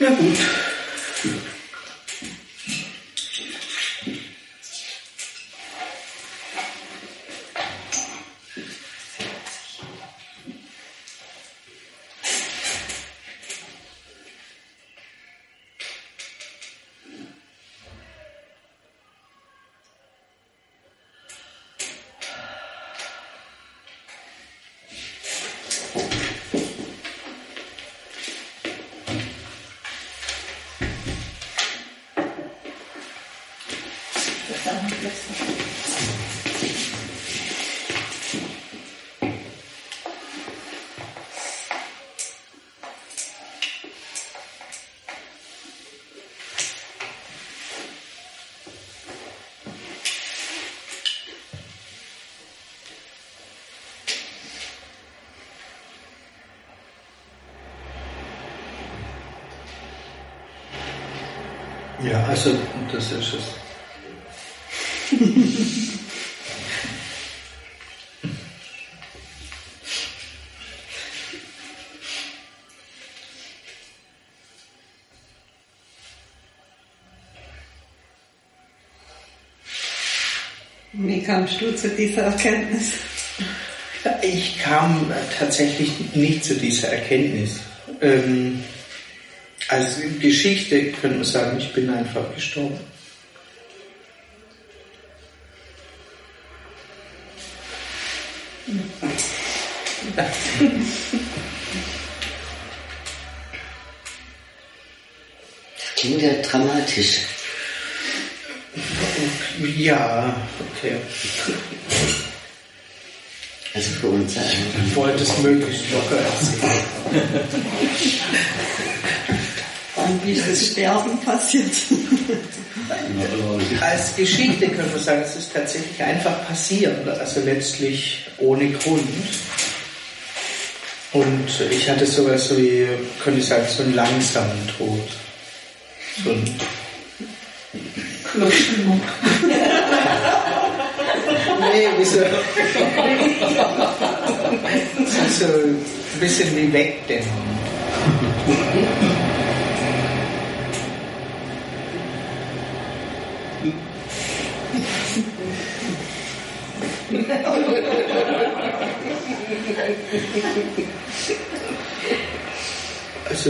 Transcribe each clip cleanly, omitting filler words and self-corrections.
Ja gut. Ja, also das ist es. Wie kamst du zu dieser Erkenntnis? Ich kam tatsächlich nicht zu dieser Erkenntnis. Als Geschichte könnte man sagen, ich bin einfach gestorben. Klingt ja dramatisch. Ja, okay. Also für uns alle. Ich wollte es möglichst locker erzählen. Und wie ist das Sterben passiert? Als Geschichte können wir sagen, es ist tatsächlich einfach passiert, also letztlich ohne Grund. Und ich hatte sowas so wie, könnte ich sagen, so einen langsamen Tod. So ein Nee, wieso? So ein bisschen wie wegdämmern. Also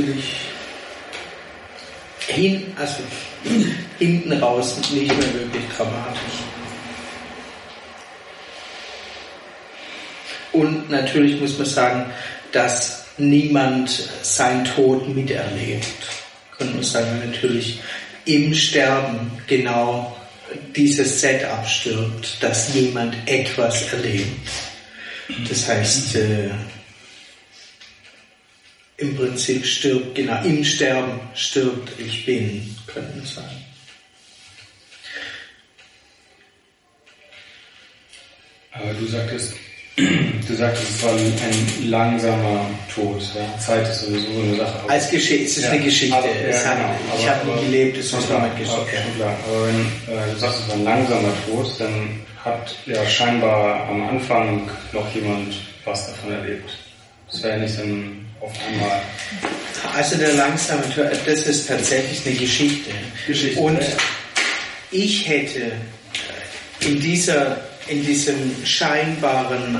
hinten raus nicht mehr wirklich dramatisch. Und natürlich muss man sagen, dass niemand seinen Tod miterlebt. Könnte man sagen, natürlich im Sterben genau dieses Setup stirbt, dass jemand etwas erlebt. Das heißt, im Prinzip stirbt, genau, im Sterben stirbt ich bin, könnte man sagen. Aber du sagtest, es war ein langsamer Tod. Ja? Zeit ist sowieso so eine Sache. Als Geschichte, es ist eine Geschichte. Aber, ja, ich habe nie gelebt, es ist nur eine Geschichte. Aber wenn du sagst, es war ein langsamer Tod, dann hat ja scheinbar am Anfang noch jemand was davon erlebt. Das wäre ja nicht dann auf einmal. Also der langsame Tod, das ist tatsächlich eine Geschichte. Und ich hätte in diesem scheinbaren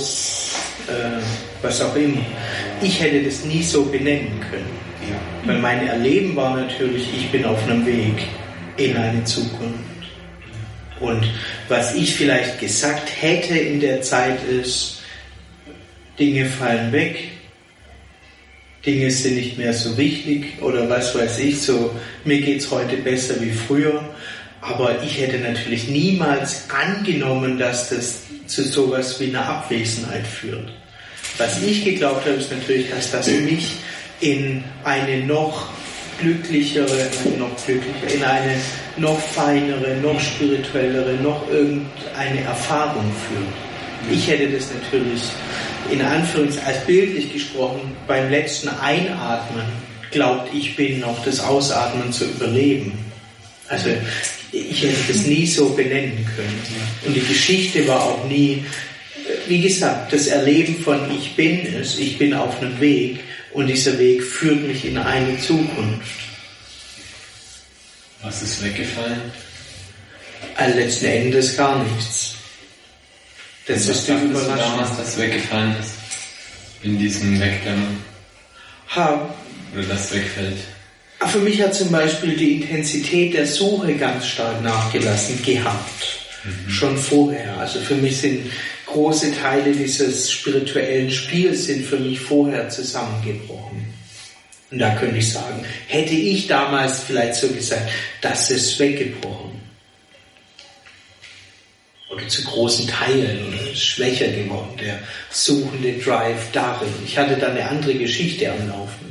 was auch immer, ich hätte das nie so benennen können. Ja. Weil mein Erleben war natürlich, ich bin auf einem Weg in eine Zukunft. Und was ich vielleicht gesagt hätte in der Zeit ist, Dinge fallen weg, Dinge sind nicht mehr so wichtig oder was weiß ich, so mir geht's heute besser wie früher. Aber ich hätte natürlich niemals angenommen, dass das zu sowas wie einer Abwesenheit führt. Was ich geglaubt habe, ist natürlich, dass das mich in eine noch glücklichere, in eine noch feinere, noch spirituellere, noch irgendeine Erfahrung führt. Ich hätte das natürlich in Anführungszeichen, als bildlich gesprochen, beim letzten Einatmen glaubt, ich bin noch das Ausatmen zu überleben. Also ich hätte das nie so benennen können. Und die Geschichte war auch nie, wie gesagt, das Erleben von ich bin auf einem Weg Und dieser Weg führt mich in eine Zukunft. Was ist weggefallen? Letzten Endes gar nichts. Das ist die Überraschung. Damals, das weggefallen ist. In diesem Wegdämmern. Oder das wegfällt. Für mich hat zum Beispiel die Intensität der Suche ganz stark nachgelassen gehabt. Schon vorher. Also für mich sind große Teile dieses spirituellen Spiels sind für mich vorher zusammengebrochen. Und da könnte ich sagen, hätte ich damals vielleicht so gesagt, das ist weggebrochen. Oder zu großen Teilen oder ist schwächer geworden, der suchende Drive darin. Ich hatte da eine andere Geschichte am Laufen.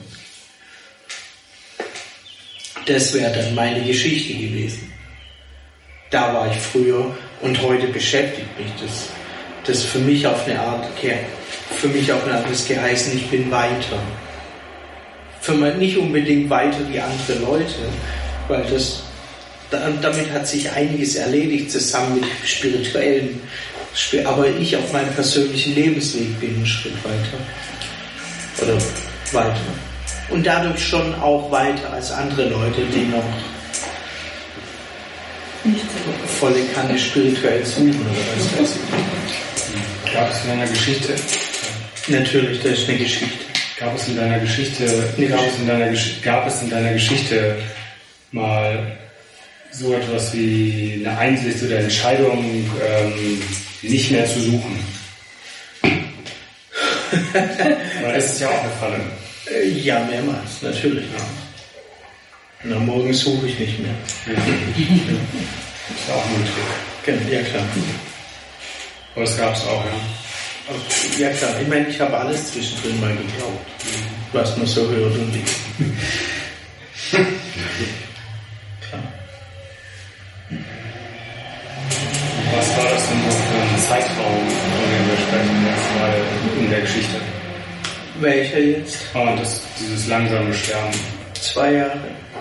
Das wäre dann meine Geschichte gewesen. Da war ich früher und heute beschäftigt mich das. Das für mich auf eine Art ist geheißen, ich bin weiter. Nicht unbedingt weiter wie andere Leute, weil damit hat sich einiges erledigt zusammen mit spirituellen, aber ich auf meinem persönlichen Lebensweg bin einen Schritt weiter. Oder weiter. Und dadurch schon auch weiter als andere Leute, die noch volle Kanne spirituell suchen oder was weiß ich. Gab es in deiner Geschichte? Natürlich, das ist eine Geschichte. Gab es in deiner Geschichte mal so etwas wie eine Einsicht oder Entscheidung, nicht mehr zu suchen? Weil das ist ja auch eine Falle. Ja, mehrmals, natürlich. Ja. Na, morgen suche ich nicht mehr. Ja. Ist auch nur ein Trick. Ja, klar. Aber das gab es auch, ja. Ja, klar. Ich meine, ich habe alles zwischendrin mal geglaubt, was man so hört und liest. Klar. Was war das denn so für ein Zeitraum, von dem wir sprechen, jetzt mal in der Geschichte? Welcher jetzt? Dieses langsame Sterben. 2 Jahre.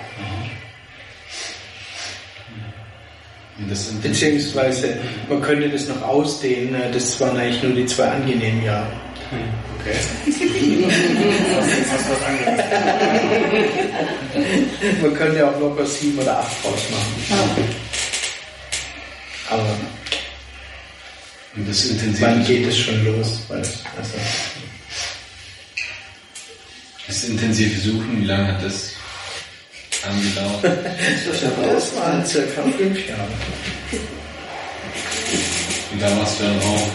Beziehungsweise, man könnte das noch ausdehnen, das waren eigentlich nur die 2 angenehmen Jahre. Okay. was anderes. Man könnte auch locker 7 oder 8 draus machen. Aber und das intensive wann geht es schon los? Das intensive Suchen, wie lange hat das angedauert? Das waren circa 5 Jahre. Und da warst du dann auch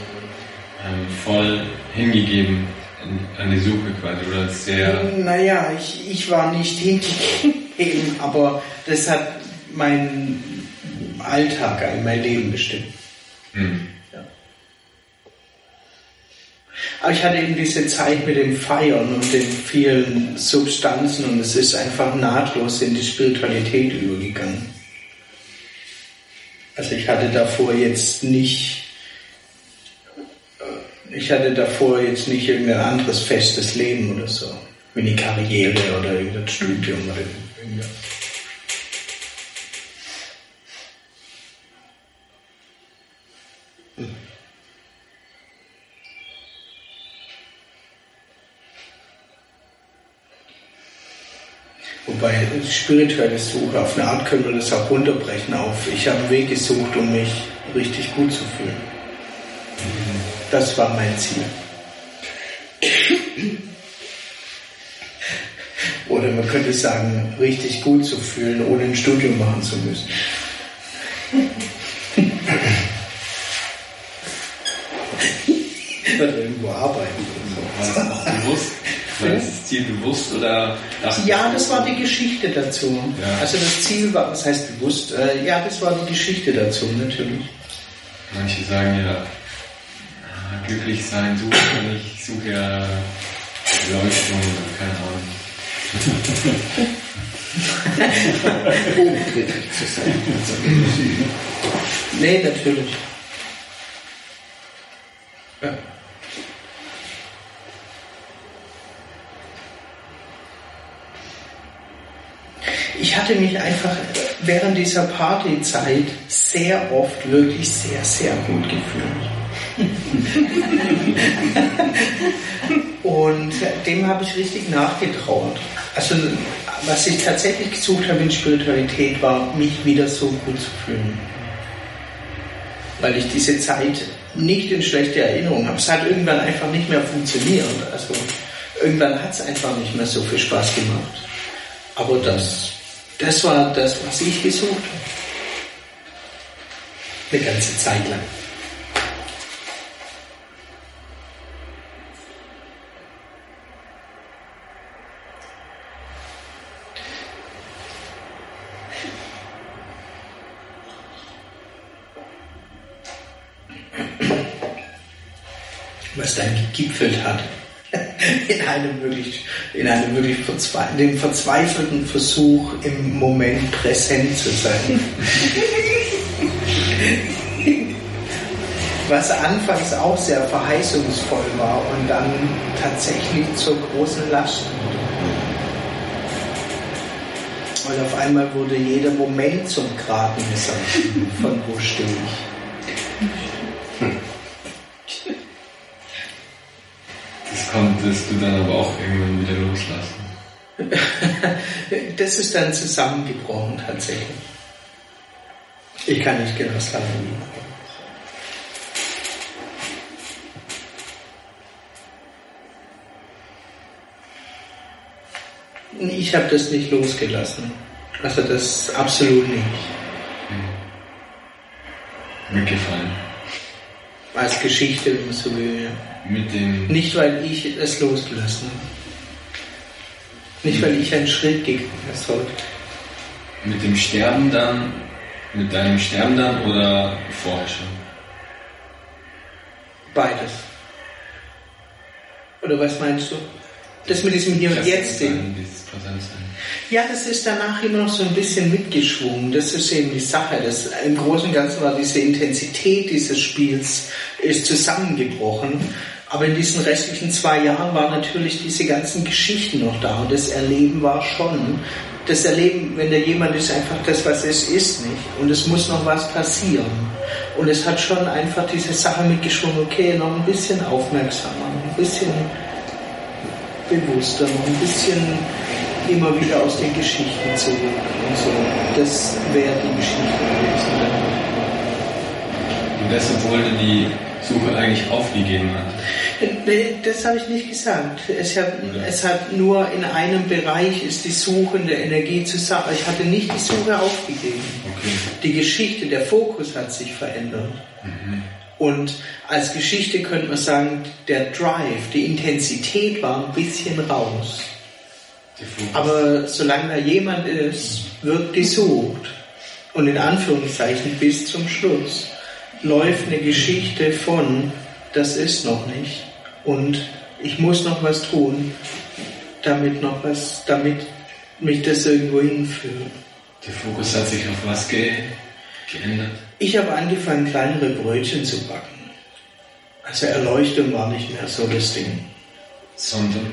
voll hingegeben an die Suche quasi, oder sehr... Naja, ich war nicht hingegeben, aber das hat meinen Alltag, mein Leben bestimmt. Ja. Aber ich hatte eben diese Zeit mit dem Feiern und den vielen Substanzen und es ist einfach nahtlos in die Spiritualität übergegangen. Also ich hatte davor jetzt nicht irgendein anderes festes Leben oder so, wie eine Karriere oder irgendein Studium oder irgendwas. Wobei spirituelle Suche, auf eine Art können wir das auch runterbrechen auf, ich habe einen Weg gesucht, um mich richtig gut zu fühlen. Das war mein Ziel. Oder man könnte sagen, richtig gut zu fühlen, ohne ein Studium machen zu müssen. Oder irgendwo arbeiten. War das auch bewusst? War das Ziel bewusst oder? Ja, das war die Geschichte dazu. Ja. Also das Ziel war, was heißt bewusst? Ja, das war die Geschichte dazu, natürlich. Manche sagen ja, glücklich sein, ich suche ja Beleuchtung, keine Ahnung. Unglücklich zu sein. Nee, natürlich. Ja. Ich hatte mich einfach während dieser Partyzeit sehr oft wirklich sehr, sehr gut gefühlt. Und dem habe ich richtig nachgetrauert. Also was ich tatsächlich gesucht habe in Spiritualität, war, mich wieder so gut zu fühlen. Weil ich diese Zeit nicht in schlechte Erinnerung habe. Es hat irgendwann einfach nicht mehr funktioniert. Also irgendwann hat es einfach nicht mehr so viel Spaß gemacht. Aber das war das, was ich gesucht habe. Eine ganze Zeit lang. Was dann gegipfelt hat in einem wirklich dem verzweifelten Versuch, im Moment präsent zu sein. Was anfangs auch sehr verheißungsvoll war und dann tatsächlich zur großen Last wurde. Und auf einmal wurde jeder Moment zum Gradmesser von wo stehe ich. Das konntest du dann aber auch irgendwann wieder loslassen. Das ist dann zusammengebrochen tatsächlich. Ich kann nicht genau sagen, wie. Ich habe das nicht losgelassen. Also das absolut nicht. Mitgefallen. Als Geschichte, wenn man so will. Nicht, weil ich es losgelassen habe. Nicht, weil ich einen Schritt gegangen habe. Mit dem Sterben dann, mit deinem Sterben dann oder vorher schon? Beides. Oder was meinst du? Das mit diesem Hier und Jetzt Ding. Ja, das ist danach immer noch so ein bisschen mitgeschwungen. Das ist eben die Sache. Das, im Großen und Ganzen war diese Intensität dieses Spiels ist zusammengebrochen. Aber in diesen restlichen 2 Jahren waren natürlich diese ganzen Geschichten noch da. Und das Erleben war schon. Das Erleben, wenn da jemand ist, einfach das, was es ist, nicht. Und es muss noch was passieren. Und es hat schon einfach diese Sache mitgeschwungen. Okay, noch ein bisschen aufmerksamer, ein bisschen bewusster, noch ein bisschen immer wieder aus den Geschichten zurück und so. Das wäre die Geschichte gewesen. Und deshalb wollte die Suche eigentlich aufgegeben hat? Das habe ich nicht gesagt. Es hat nur in einem Bereich ist die suchende Energie zusammen. Ich hatte nicht die Suche aufgegeben. Okay. Die Geschichte, der Fokus hat sich verändert. Mhm. Und als Geschichte könnte man sagen, der Drive, die Intensität war ein bisschen raus. Aber solange da jemand ist, wird gesucht. Und in Anführungszeichen bis zum Schluss läuft eine Geschichte von, das ist noch nicht. Und ich muss noch was tun, damit mich das irgendwo hinführt. Der Fokus hat sich auf was geändert? Ich habe angefangen, kleinere Brötchen zu backen. Also Erleuchtung war nicht mehr so das Ding. Sondern?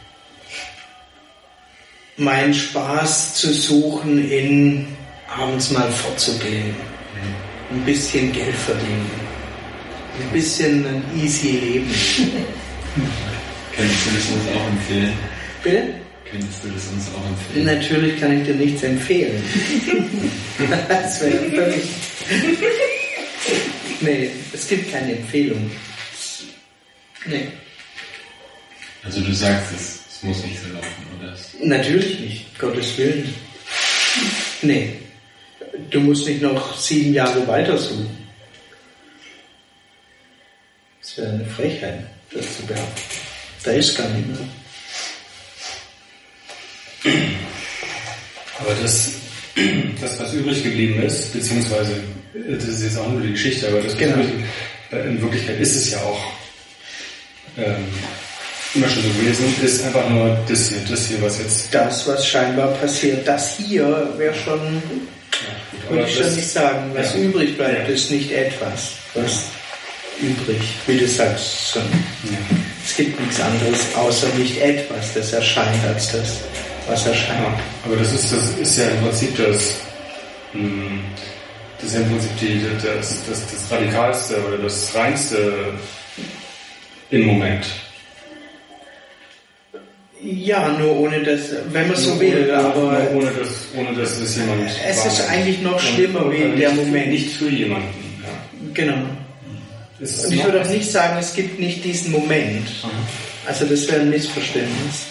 Mein Spaß zu suchen, in abends mal fortzugehen. Ein bisschen Geld verdienen. Ein bisschen ein easy Leben. Könntest du das uns auch empfehlen? Bitte? Könntest du das uns auch empfehlen? Natürlich kann ich dir nichts empfehlen. Das wäre völlig... Nee, es gibt keine Empfehlung. Nee. Also du sagst, es muss nicht so laufen, oder? Natürlich nicht, Gottes Willen. Nee. Du musst nicht noch 7 Jahre weiter suchen. Das wäre eine Frechheit, das zu behaupten. Da ist gar nicht mehr. Aber das, was übrig geblieben ist, beziehungsweise, das ist jetzt auch nur die Geschichte, aber das genau. In Wirklichkeit ist es ja auch immer schon so gewesen, ist einfach nur das hier, was jetzt... Das, was scheinbar passiert, das hier wäre schon, würde ich schon nicht sagen, was übrig bleibt, ist nicht etwas, was übrig, wie du sagst, schon. Ja. Es gibt nichts anderes, außer nicht etwas, das erscheint, als das, was erscheint. Ja, aber das ist ja im Prinzip das ist ja im Prinzip das Radikalste oder das Reinste im Moment. Ja, nur ohne das, wenn man so will, aber ohne dass es jemand. Es ist eigentlich noch schlimmer wie der Moment. Nicht für jemanden. Ja. Genau. Und ich würde auch nicht sagen, es gibt nicht diesen Moment. Also das wäre ein Missverständnis.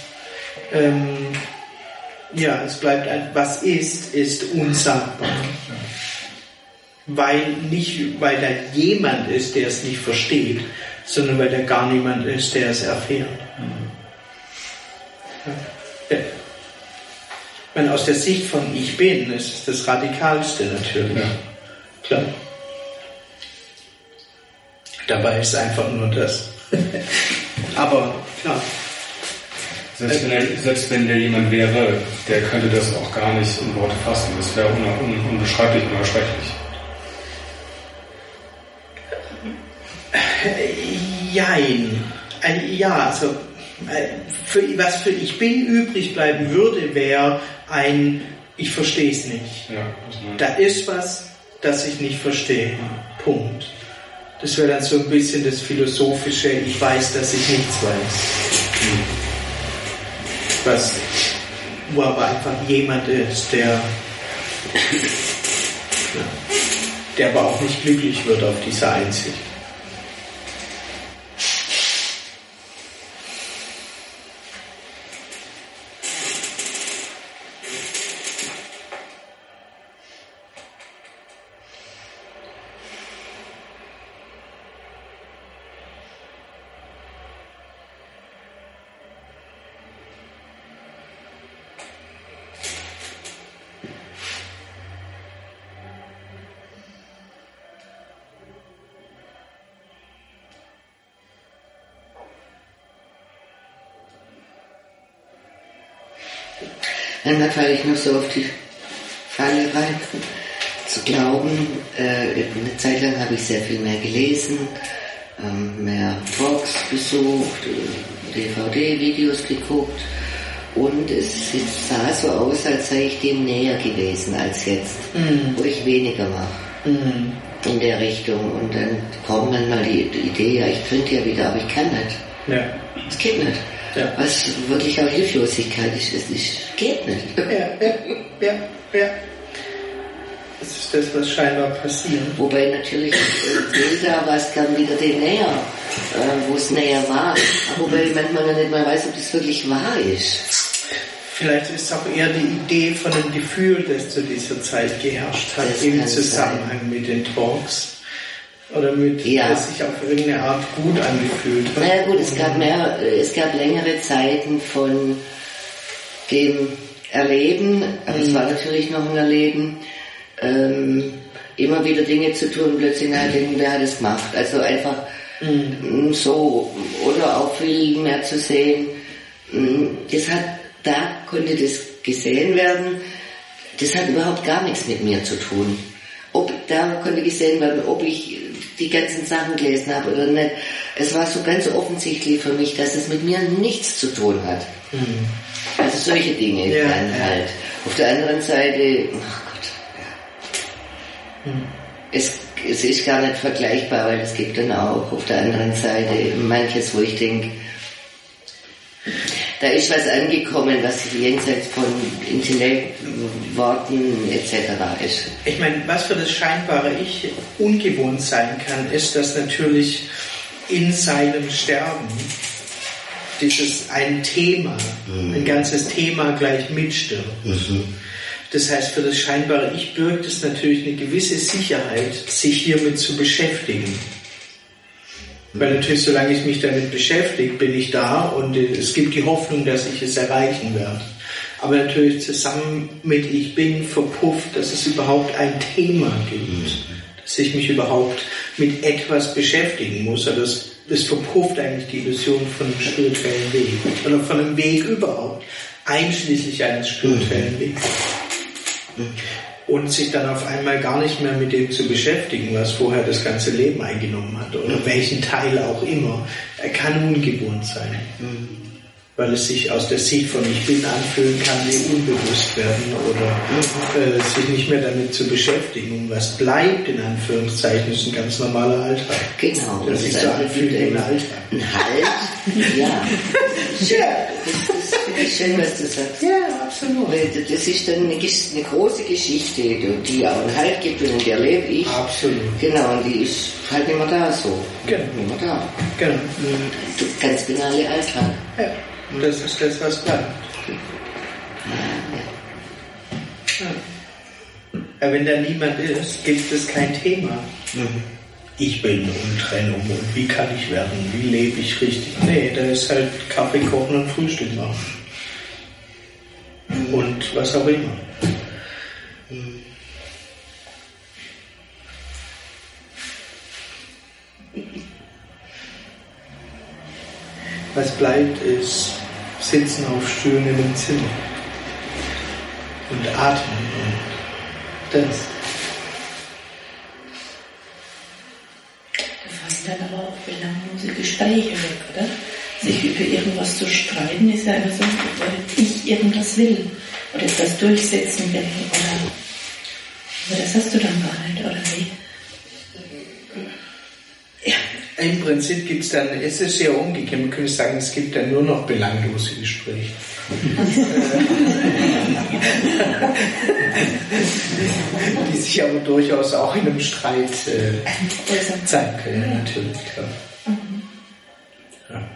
Ja, es bleibt was ist unsagbar. Weil da jemand ist, der es nicht versteht, sondern weil da gar niemand ist, der es erfährt. Ja. Ich meine, aus der Sicht von Ich Bin ist es das Radikalste natürlich. Ja. Klar. Dabei ist es einfach nur das. Aber klar. Selbst wenn der jemand wäre, der könnte das auch gar nicht in Worte fassen. Das wäre unbeschreiblich, unerschrecklich. Jein. Ja, also was für Ich Bin übrig bleiben würde, wäre ein Ich verstehe es nicht. Ja, da ist was, das ich nicht verstehe. Punkt. Das wäre dann so ein bisschen das Philosophische, ich weiß, dass ich nichts weiß. Wo aber einfach jemand ist, der aber auch nicht glücklich wird auf dieser Einsicht. Dann falle ich nur so auf die Falle rein, zu glauben. Eine Zeit lang habe ich sehr viel mehr gelesen, mehr Talks besucht, DVD-Videos geguckt und es sah so aus, als sei ich dem näher gewesen als jetzt, wo ich weniger mache in der Richtung. Und dann kommt manchmal die Idee, ja, ich könnte ja wieder, aber ich kann nicht. Ja. Es geht nicht. Ja. Was wirklich auch Hilflosigkeit ist, es geht nicht. Ja. Das ist das, was scheinbar passiert. Wobei natürlich Bilder, was kam wieder dem näher, wo es näher war. Aber wobei manchmal noch nicht mal weiß, ob das wirklich wahr ist. Vielleicht ist es auch eher die Idee von einem Gefühl, das zu dieser Zeit geherrscht hat, im Zusammenhang mit den Talks. Oder das sich auf irgendeine Art gut angefühlt hat. Naja gut, es gab längere Zeiten von dem Erleben, aber es war natürlich noch ein Erleben, immer wieder Dinge zu tun, plötzlich nachdenken, wer hat es gemacht. Also einfach so, oder auch viel mehr zu sehen. Da konnte das gesehen werden, das hat überhaupt gar nichts mit mir zu tun. Da konnte gesehen werden, ob ich die ganzen Sachen gelesen habe oder nicht. Es war so ganz offensichtlich für mich, dass es mit mir nichts zu tun hat. Also solche Dinge dann halt. Auf der anderen Seite, ach Gott, es ist gar nicht vergleichbar, weil es gibt dann auch auf der anderen Seite manches, wo ich denke, da ist was angekommen, was jenseits von Intellekt, Worten etc. ist. Ich meine, was für das scheinbare Ich ungewohnt sein kann, ist, dass natürlich in seinem Sterben ein Thema, ein ganzes Thema gleich mitstirbt. Das heißt, für das scheinbare Ich birgt es natürlich eine gewisse Sicherheit, sich hiermit zu beschäftigen. Weil natürlich, solange ich mich damit beschäftige, bin ich da und es gibt die Hoffnung, dass ich es erreichen werde. Aber natürlich zusammen mit Ich Bin verpufft, dass es überhaupt ein Thema gibt, dass ich mich überhaupt mit etwas beschäftigen muss. Also das verpufft eigentlich die Illusion von einem spirituellen Weg oder von einem Weg überhaupt, einschließlich eines spirituellen Weges. Und sich dann auf einmal gar nicht mehr mit dem zu beschäftigen, was vorher das ganze Leben eingenommen hat oder welchen Teil auch immer. Er kann ungewohnt sein, weil es sich aus der Sicht von Ich Bin anfühlen kann, wie unbewusst werden oder sich nicht mehr damit zu beschäftigen. Und was bleibt, in Anführungszeichen, ist ein ganz normaler Alltag. Genau. Das sich so anfühlt wie ein Alltag. Ein Halt? Ja. Ja. ist schön, was du sagst. Ja, absolut. Das ist dann eine große Geschichte, die auch einen Halt gibt und in der lebe ich. Absolut. Genau, und die ist halt nicht mehr da so. Genau. Nicht mehr da. Genau. Ganz banale Alltag. Ja, und das ist das, was bleibt. Aber wenn da niemand ist, gibt es kein Thema. Ich bin Untrennung und wie kann ich werden? Wie lebe ich richtig? Nee, da ist halt Kaffee kochen und Frühstück machen. Und was auch immer. Was bleibt ist Sitzen auf Stühlen in dem Zimmer und atmen und das. Dann aber auch belanglose Gespräche weg, oder? Sich über irgendwas zu streiten, ist ja immer so, weil ich irgendwas will oder etwas durchsetzen will, oder das hast du dann gar nicht, oder wie? Ja. Im Prinzip gibt es dann, es ist sehr umgekehrt, man könnte sagen, es gibt dann nur noch belanglose Gespräche. Die sich aber durchaus auch in einem Streit zeigen können, natürlich, klar. Ja.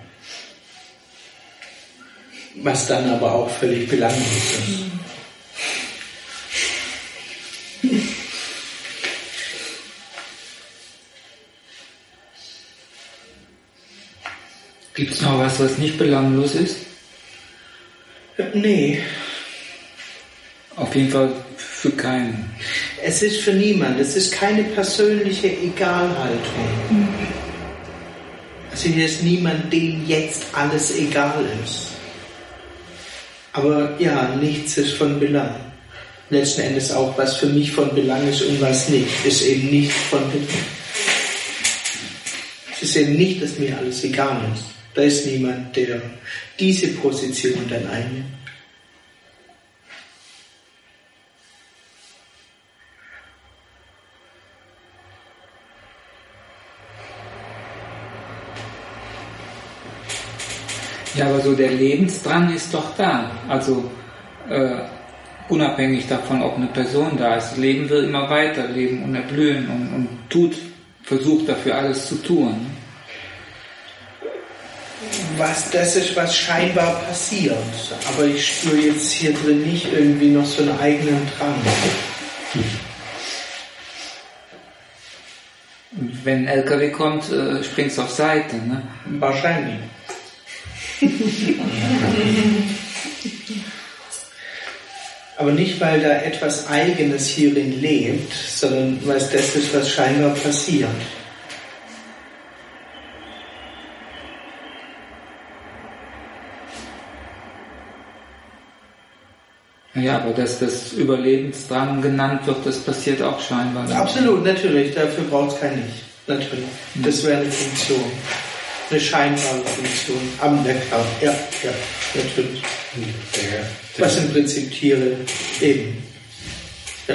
Was dann aber auch völlig belanglos ist. Gibt es noch was nicht belanglos ist? Nee. Auf jeden Fall für keinen. Es ist für niemanden. Es ist keine persönliche Egalhaltung. Also hier ist niemand, dem jetzt alles egal ist. Aber ja, nichts ist von Belang. Letzten Endes auch, was für mich von Belang ist und was nicht, ist eben nicht von Belang. Es ist eben nicht, dass mir alles egal ist. Da ist niemand, der diese Position dann einnimmt. Ja, aber so der Lebensdrang ist doch da. Also unabhängig davon, ob eine Person da ist. Leben will immer weiterleben und erblühen und versucht dafür alles zu tun. Das ist, was scheinbar passiert. Aber ich spüre jetzt hier drin nicht irgendwie noch so einen eigenen Drang. Und wenn ein LKW kommt, springst du auf Seite, ne? Wahrscheinlich. Aber nicht, weil da etwas Eigenes hierin lebt, sondern weil es das ist, was scheinbar passiert. Ja, aber dass das Überlebensdrang genannt wird, das passiert auch scheinbar. Absolut, natürlich. Dafür braucht es kein Ich. Natürlich. Das wäre eine Funktion. Eine scheinbare Funktion. Am Lecker. Ja, natürlich. Was im Prinzip Tiere eben. Ja.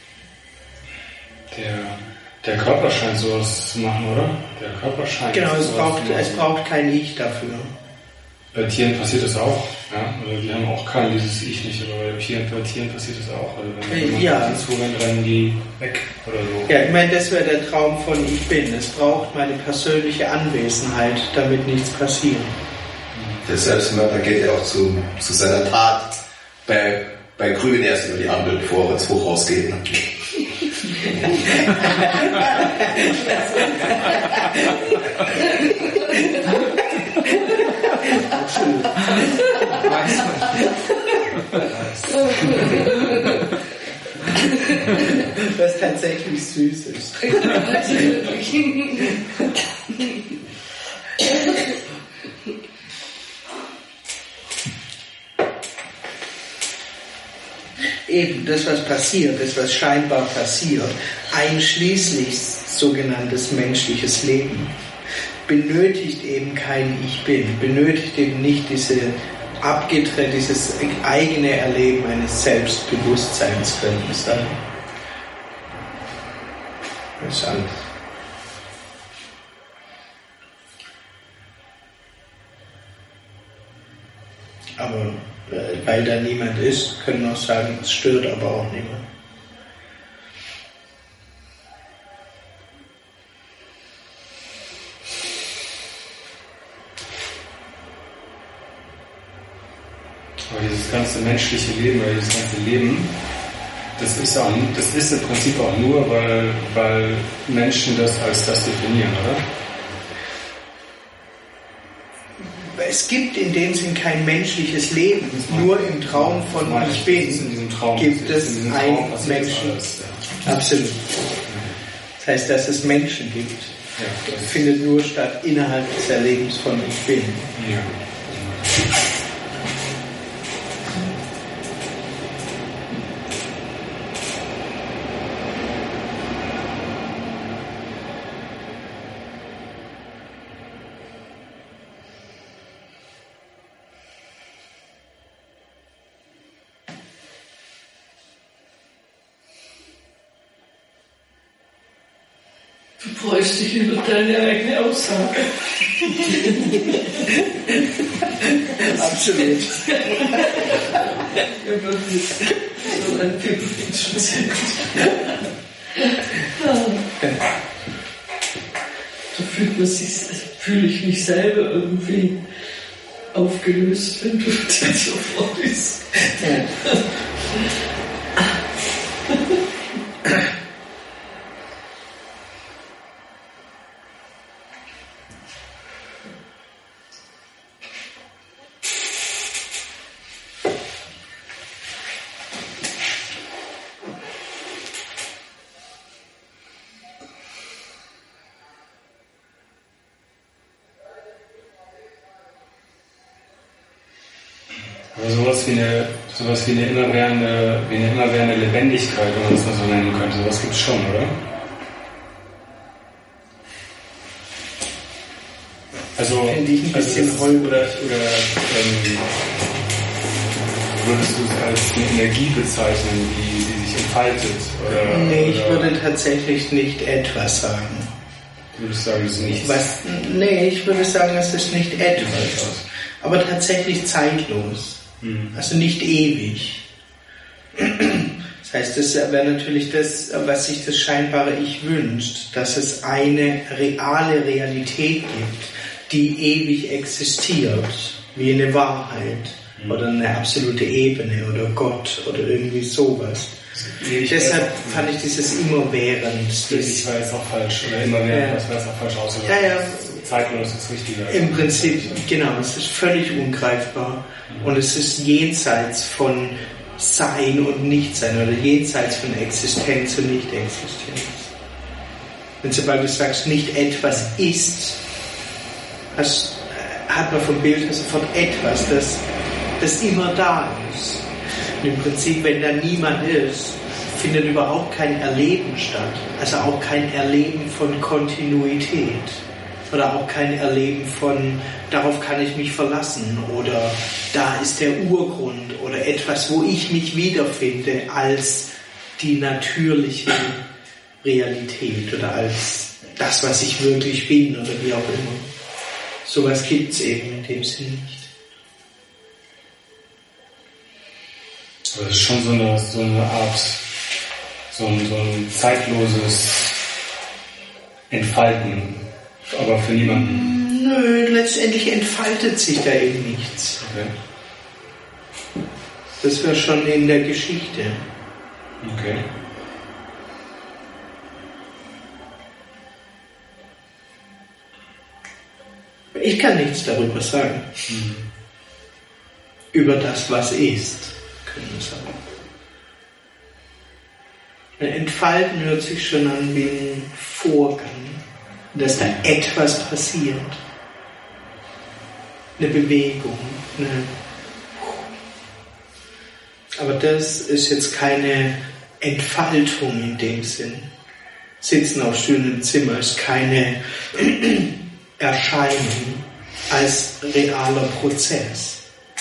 Der Körper scheint sowas zu machen, oder? Der Körper scheint genau, es braucht kein Ich dafür. Bei Tieren passiert das auch. Ja? Also die haben auch dieses Ich nicht, aber bei Tieren passiert das auch. Also wenn man zurennt, rennen die weg oder so. Ja, ich meine, das wäre der Traum von Ich Bin. Es braucht meine persönliche Anwesenheit, damit nichts passiert. Der Selbstmörder geht ja auch zu seiner Tat bei Grün erst über die Ampel, bevor er ins Hochhaus geht. Was tatsächlich süß ist. Eben das, was passiert, das, was scheinbar passiert, einschließlich sogenanntes menschliches Leben, benötigt eben kein Ich Bin, benötigt eben nicht dieses eigene Erleben eines Selbstbewusstseins könnte sein. Das ist alles. Aber weil da niemand ist, können wir auch sagen, es stört aber auch niemand. Aber dieses ganze menschliche Leben oder dieses ganze Leben, das ist im Prinzip auch nur, weil Menschen das als das definieren, oder? Es gibt in dem Sinn kein menschliches Leben. Nur im Traum von Ich Bin gibt es einen Menschen. Absolut. Das heißt, dass es Menschen gibt. Das findet nur statt innerhalb des Erlebens von Ich Bin. Ja. Du freust dich über deine eigene Aussage. Absolut. So ein Pipi-Prozent. Da fühle ich mich selber irgendwie aufgelöst, wenn du das so vorliest. Aber sowas wie eine immerwährende Lebendigkeit, wenn man das mal so nennen könnte, sowas gibt es schon, oder? Also, finde ich ein bisschen holprig. Würdest du es als eine Energie bezeichnen, die sich entfaltet? Nee, ich würde tatsächlich nicht etwas sagen. Du würdest sagen, es ist nichts? Ich würde sagen, es ist nicht etwas. Aber tatsächlich zeitlos. Also nicht ewig. Das heißt, das wäre natürlich das, was sich das scheinbare Ich wünscht, dass es eine reale Realität gibt, die ewig existiert, wie eine Wahrheit oder eine absolute Ebene oder Gott oder irgendwie sowas. Deshalb fand ich dieses immerwährend. Ewig war jetzt auch falsch, oder immerwährend, das war jetzt auch falsch ausgedrückt. Ja. Zeitlos ist richtiger. Im Prinzip, genau, es ist völlig ungreifbar und es ist jenseits von Sein und Nichtsein oder jenseits von Existenz und Nicht-Existenz. Wenn sobald du sagst, nicht etwas ist, hat man vom Bild sofort etwas, das immer da ist. Und im Prinzip, wenn da niemand ist, findet überhaupt kein Erleben statt, also auch kein Erleben von Kontinuität. Oder auch kein Erleben von, darauf kann ich mich verlassen oder da ist der Urgrund oder etwas, wo ich mich wiederfinde als die natürliche Realität oder als das, was ich wirklich bin oder wie auch immer. Sowas gibt es eben in dem Sinn nicht. Aber das ist schon so eine Art, so ein zeitloses Entfalten. Aber für niemanden? Nö, letztendlich entfaltet sich da eben nichts. Okay. Das wäre schon in der Geschichte. Okay. Ich kann nichts darüber sagen. Über das, was ist, können wir sagen. Ein Entfalten hört sich schon an wie ein Vorgang. Dass da etwas passiert. Eine Bewegung. Aber das ist jetzt keine Entfaltung in dem Sinn. Sitzen auf schönem Zimmer ist keine Erscheinung als realer Prozess.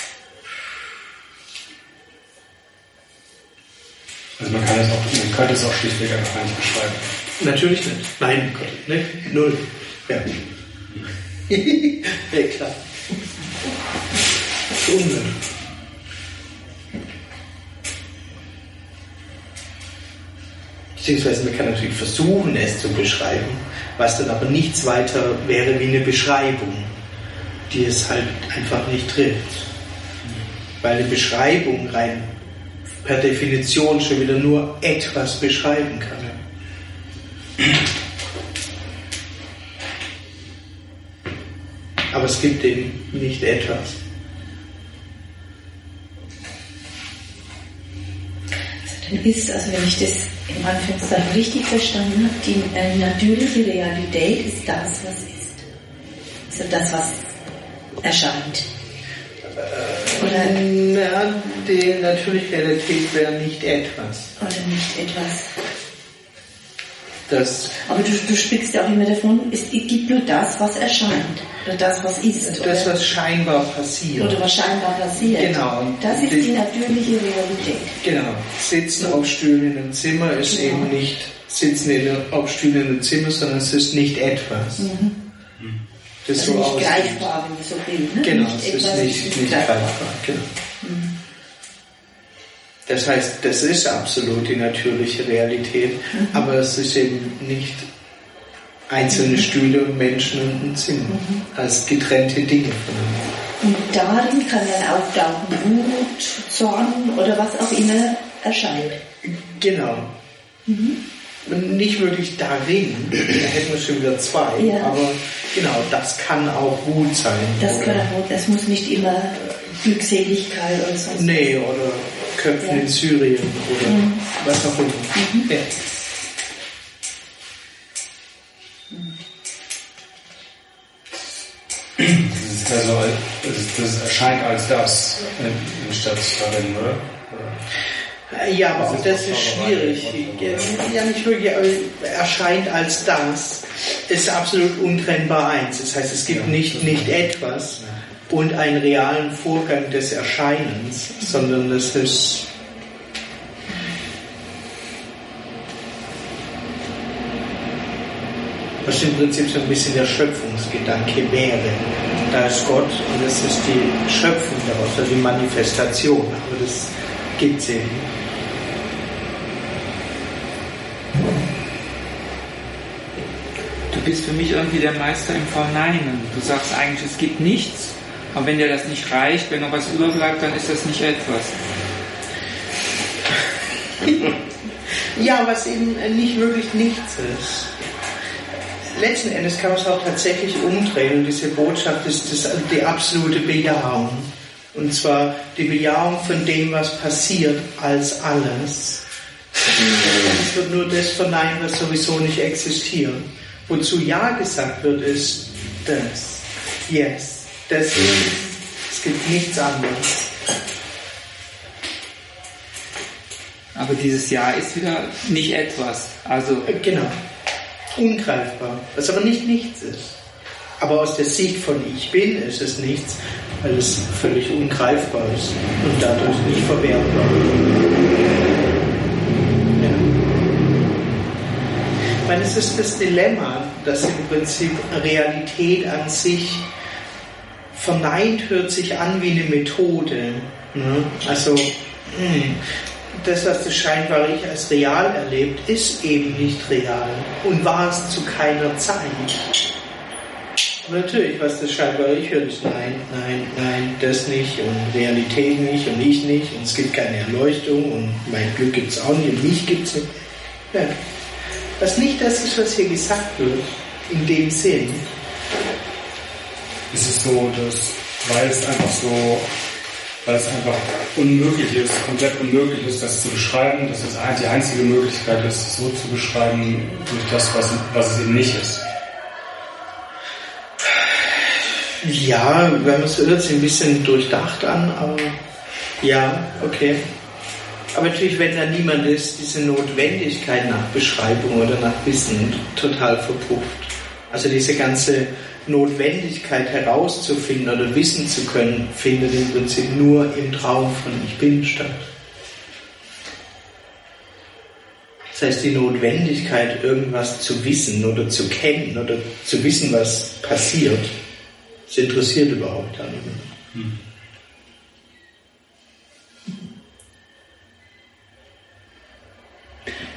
Also man könnte es auch schlichtweg einfach nicht beschreiben. Natürlich nicht. Nein, Gott, ne? Null. Ja. Ja, klar. Unglück. Beziehungsweise man kann natürlich versuchen, es zu beschreiben, was dann aber nichts weiter wäre wie eine Beschreibung, die es halt einfach nicht trifft. Weil eine Beschreibung rein per Definition schon wieder nur etwas beschreiben kann. Aber es gibt eben nicht etwas. Dann ist, also wenn ich das im Anführungszeichen richtig verstanden habe, die natürliche Realität ist das, was ist. Also das, was erscheint. Oder die natürliche Realität wäre nicht etwas. Oder nicht etwas. Aber du sprichst ja auch immer davon, es gibt nur das, was erscheint. Oder das, was ist. Das, was scheinbar passiert. Oder was scheinbar passiert. Genau. Das ist die natürliche Realität. Genau. Sitzen auf Stühlen in einem Zimmer ist eben nicht Sitzen auf Stühlen in einem Zimmer, sondern es ist nicht etwas. Das also so nicht aussieht. Greifbar, wenn wir so reden. Ne? Genau, nicht es ist nicht greifbar. Genau. Das heißt, das ist absolut die natürliche Realität, aber es ist eben nicht einzelne Stühle und Menschen und ein Zimmer, als getrennte Dinge voneinander. Und darin kann dann auftauchen Wut, Zorn oder was auch immer erscheint. Genau. Und nicht wirklich darin, da hätten wir schon wieder zwei, aber genau, das kann auch Wut sein. Das muss nicht immer Glückseligkeit oder sonst. Nee, oder Köpfen in Syrien oder was auch immer. Ja. Das erscheint als das statt darin, oder? Ja, aber auch das ist schwierig. Ja, nicht wirklich, aber erscheint als das ist absolut untrennbar eins. Das heißt, es gibt nicht etwas und einen realen Vorgang des Erscheinens, sondern es ist was im Prinzip so ein bisschen der Schöpfungsgedanke wäre. Da ist Gott und das ist die Schöpfung daraus, also die Manifestation, aber das gibt es eben. Du bist für mich irgendwie der Meister im Verneinen. Du sagst eigentlich, es gibt nichts, aber wenn dir das nicht reicht, wenn noch was überbleibt, dann ist das nicht etwas. Ja, was eben nicht wirklich nichts ist. Letzten Endes kann man es auch tatsächlich umdrehen und diese Botschaft ist die absolute Bejahung. Und zwar die Bejahung von dem, was passiert, als alles. Es wird nur das verneint, was sowieso nicht existiert. Wozu Ja gesagt wird, ist das. Yes. Das ist. Es gibt nichts anderes. Aber dieses Ja ist wieder nicht etwas. Also genau. Ungreifbar. Was aber nicht nichts ist. Aber aus der Sicht von Ich Bin ist es nichts, weil es völlig ungreifbar ist und dadurch nicht verwertbar. Ja. Ich meine, es ist das Dilemma, dass im Prinzip Realität an sich verneint hört sich an wie eine Methode. Also, das, was das scheinbar ich als real erlebt, ist eben nicht real und war es zu keiner Zeit. Und natürlich, was das scheinbar ich hört, ist nein, das nicht und Realität nicht und ich nicht und es gibt keine Erleuchtung und mein Glück gibt es auch nicht und mich gibt es nicht. Ja. Was nicht das ist, was hier gesagt wird, in dem Sinn. Ist es so, dass, weil es einfach unmöglich ist, komplett unmöglich ist, das zu beschreiben, dass es die einzige Möglichkeit ist, so zu beschreiben, durch das, was es eben nicht ist. Ja, es hört sich ein bisschen durchdacht an, aber ja, okay. Aber natürlich, wenn da niemand ist, diese Notwendigkeit nach Beschreibung oder nach Wissen total verpufft. Also diese ganze Notwendigkeit herauszufinden oder wissen zu können, findet im Prinzip nur im Traum von Ich Bin statt. Das heißt, die Notwendigkeit, irgendwas zu wissen oder zu kennen oder zu wissen, was passiert, das interessiert überhaupt gar niemand.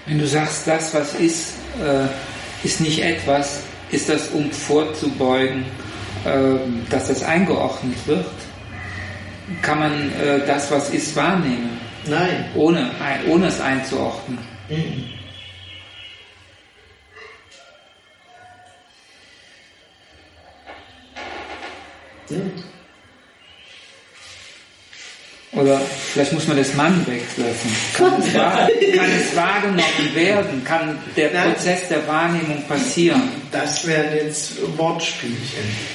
Wenn du sagst, das, was ist, ist nicht etwas, ist das, um vorzubeugen, dass das eingeordnet wird? Kann man das, was ist, wahrnehmen? Nein. Ohne es einzuordnen. Mhm. Oder vielleicht muss man das Mann weglassen. Kann es wahrgenommen werden? Kann der Prozess der Wahrnehmung passieren? Das wären jetzt Wortspielchen.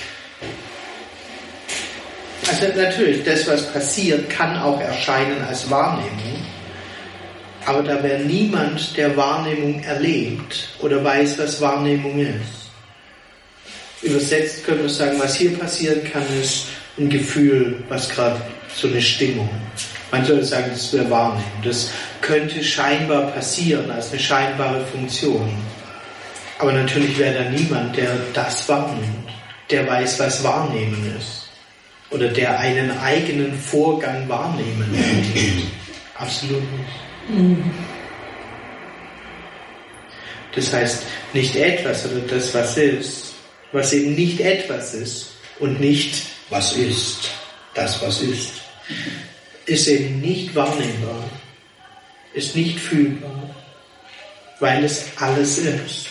Also natürlich, das, was passiert, kann auch erscheinen als Wahrnehmung. Aber da wäre niemand, der Wahrnehmung erlebt oder weiß, was Wahrnehmung ist. Übersetzt können wir sagen, was hier passieren kann, ist ein Gefühl, was gerade so eine Stimmung. Man würde sagen, das wäre Wahrnehmung. Das könnte scheinbar passieren als eine scheinbare Funktion. Aber natürlich wäre da niemand, der das wahrnimmt, der weiß, was Wahrnehmen ist. Oder der einen eigenen Vorgang wahrnehmen will. Absolut nicht. Das heißt, nicht etwas, sondern das, was ist, was eben nicht etwas ist und nicht was ist. Das, was ist eben nicht wahrnehmbar, ist nicht fühlbar, weil es alles ist.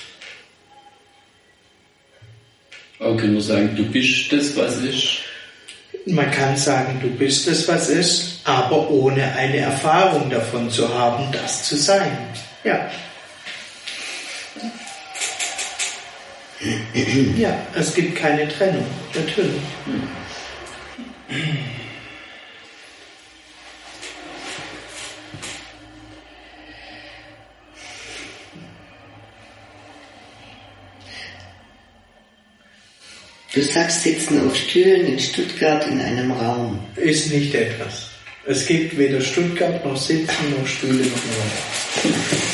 Aber können wir sagen, du bist das, was ist? Man kann sagen, du bist es, was ist, aber ohne eine Erfahrung davon zu haben, das zu sein. Ja. Ja, es gibt keine Trennung, natürlich. Du sagst, sitzen auf Stühlen in Stuttgart in einem Raum. Ist nicht etwas. Es gibt weder Stuttgart noch Sitzen noch Stühle noch Raum.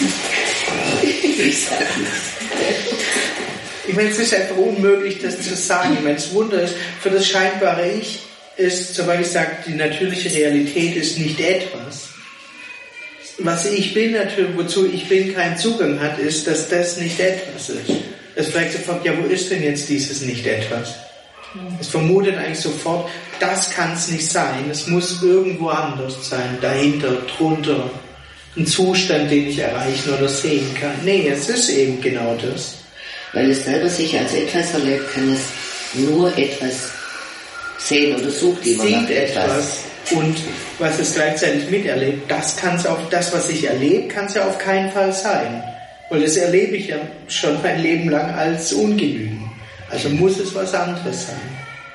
Ich meine, es ist einfach unmöglich, das zu sagen. Ich meine, das Wunder ist, für das scheinbare Ich ist, soweit ich sage, die natürliche Realität ist nicht etwas. Was ich bin, natürlich, wozu ich bin keinen Zugang hat, ist, dass das nicht etwas ist. Es fragt sofort, ja, wo ist denn jetzt dieses Nicht-Etwas? Es vermutet eigentlich sofort, das kann es nicht sein, es muss irgendwo anders sein, dahinter, drunter, ein Zustand, den ich erreichen oder sehen kann. Nee, es ist eben genau das. Weil es selber sich als etwas erlebt, kann es nur etwas sehen oder sucht immer nach etwas. Und was es gleichzeitig miterlebt, das was ich erlebe, kann es ja auf keinen Fall sein. Weil das erlebe ich ja schon mein Leben lang als ungenügend. Also muss es was anderes sein.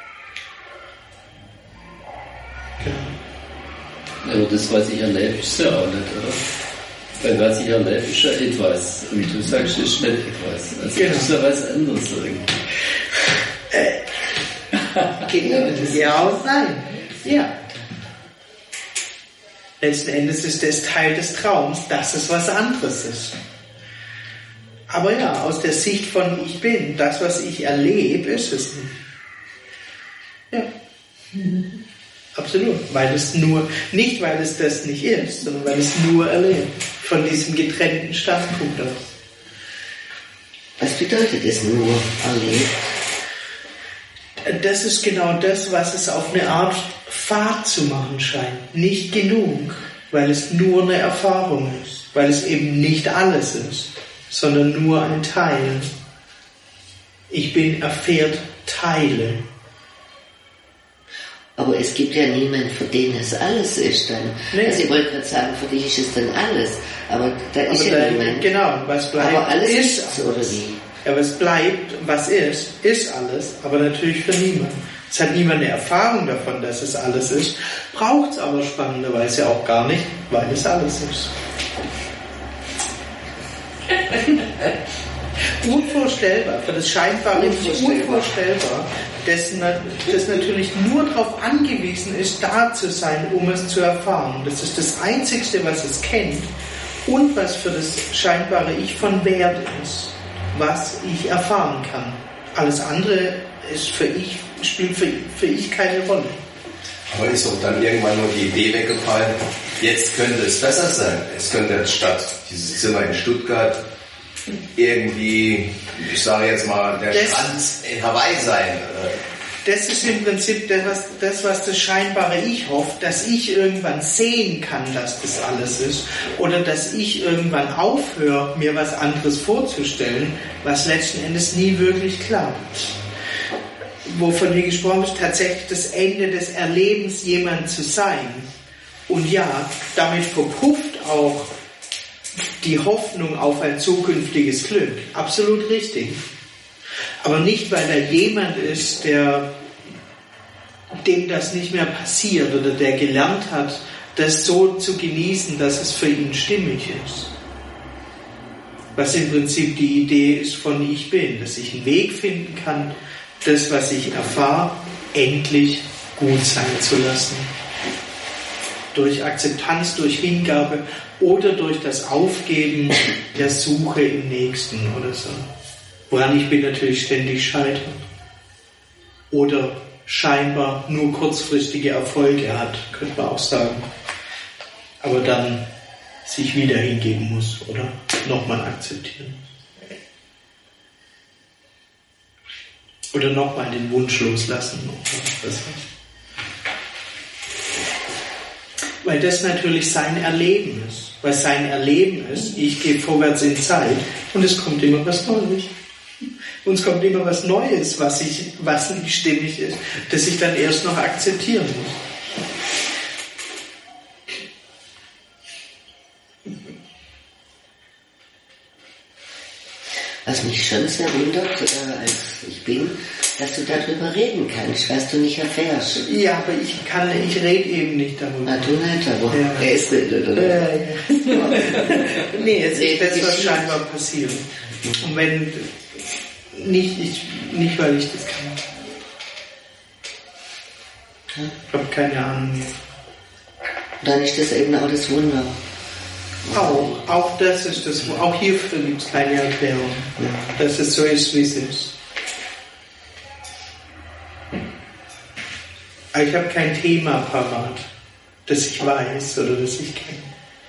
Genau. Aber das, was ich erlebe, ist ja auch nicht, oder? Weil was ich erlebe, ist ja etwas. Und du sagst, es ist nicht etwas. Also genau. Das ist ja was anderes irgendwie. Ja und nein. Ja. Letzten Endes ist das Teil des Traums, dass es was anderes ist. Aber ja, aus der Sicht von ich bin, das, was ich erlebe, ist es nicht. Ja. Absolut. Weil es nicht weil es das nicht ist, sondern weil es nur erlebt. Von diesem getrennten Standpunkt aus. Was bedeutet es nur erlebt? Das ist genau das, was es auf eine Art Fahrt zu machen scheint. Nicht genug, weil es nur eine Erfahrung ist. Weil es eben nicht alles ist, sondern nur ein Teil. Ich bin erfährt Teile. Aber es gibt ja niemanden, für den es alles ist dann. Nee. Also ich wollte gerade sagen, für dich ist es dann alles. Aber da ist ja niemand. Genau, was bleibt, aber alles ist alles. Oder wie? Ja, was bleibt, was ist alles, aber natürlich für niemanden. Es hat niemand eine Erfahrung davon, dass es alles ist, braucht es aber spannenderweise auch gar nicht, weil es alles ist. Unvorstellbar, für das Scheinbare unvorstellbar, das natürlich nur darauf angewiesen ist, da zu sein, um es zu erfahren. Das ist das Einzigste, was es kennt und was für das scheinbare Ich von Wert ist, was ich erfahren kann. Alles andere ist spielt für ich keine Rolle. Aber ist auch dann irgendwann nur die Idee weggefallen, jetzt könnte es besser sein. Es könnte statt dieses Zimmer in Stuttgart irgendwie, ich sage jetzt mal, der Strand in Hawaii sein. Das ist im Prinzip das, was das scheinbare Ich hofft, dass ich irgendwann sehen kann, dass das alles ist. Oder dass ich irgendwann aufhöre, mir was anderes vorzustellen, was letzten Endes nie wirklich klappt. Wovon wir gesprochen haben, ist tatsächlich das Ende des Erlebens, jemand zu sein. Und ja, damit verpufft auch die Hoffnung auf ein zukünftiges Glück. Absolut richtig. Aber nicht, weil er jemand ist, dem das nicht mehr passiert oder der gelernt hat, das so zu genießen, dass es für ihn stimmig ist. Was im Prinzip die Idee ist von Ich Bin, dass ich einen Weg finden kann, das, was ich erfahre, endlich gut sein zu lassen. Durch Akzeptanz, durch Hingabe oder durch das Aufgeben der Suche im Nächsten oder so. Woran ich bin natürlich ständig scheitern. Oder scheinbar nur kurzfristige Erfolge hat, könnte man auch sagen. Aber dann sich wieder hingeben muss, oder? Nochmal akzeptieren. Oder nochmal den Wunsch loslassen. Oder was. Weil das natürlich sein Erleben ist. Weil sein Erleben ist, ich gehe vorwärts in Zeit und es kommt immer was Neues. Uns kommt immer was Neues, was nicht stimmig ist, das ich dann erst noch akzeptieren muss. Was mich schon sehr wundert, als ich bin, dass du darüber reden kannst, was du nicht erfährst. Ja, aber ich rede eben nicht darüber. Na, du nicht, aber er ist redet, oder? Nee, es ist das, was scheinbar passiert. Und wenn nicht, weil ich das kann. Ich habe keine Ahnung. Dann ist das eben auch das Wunder. Auch das ist das, auch hierfür gibt es keine Erklärung, dass es so ist, wie es ist. Aber ich habe kein Thema parat, das ich weiß oder das ich kenne.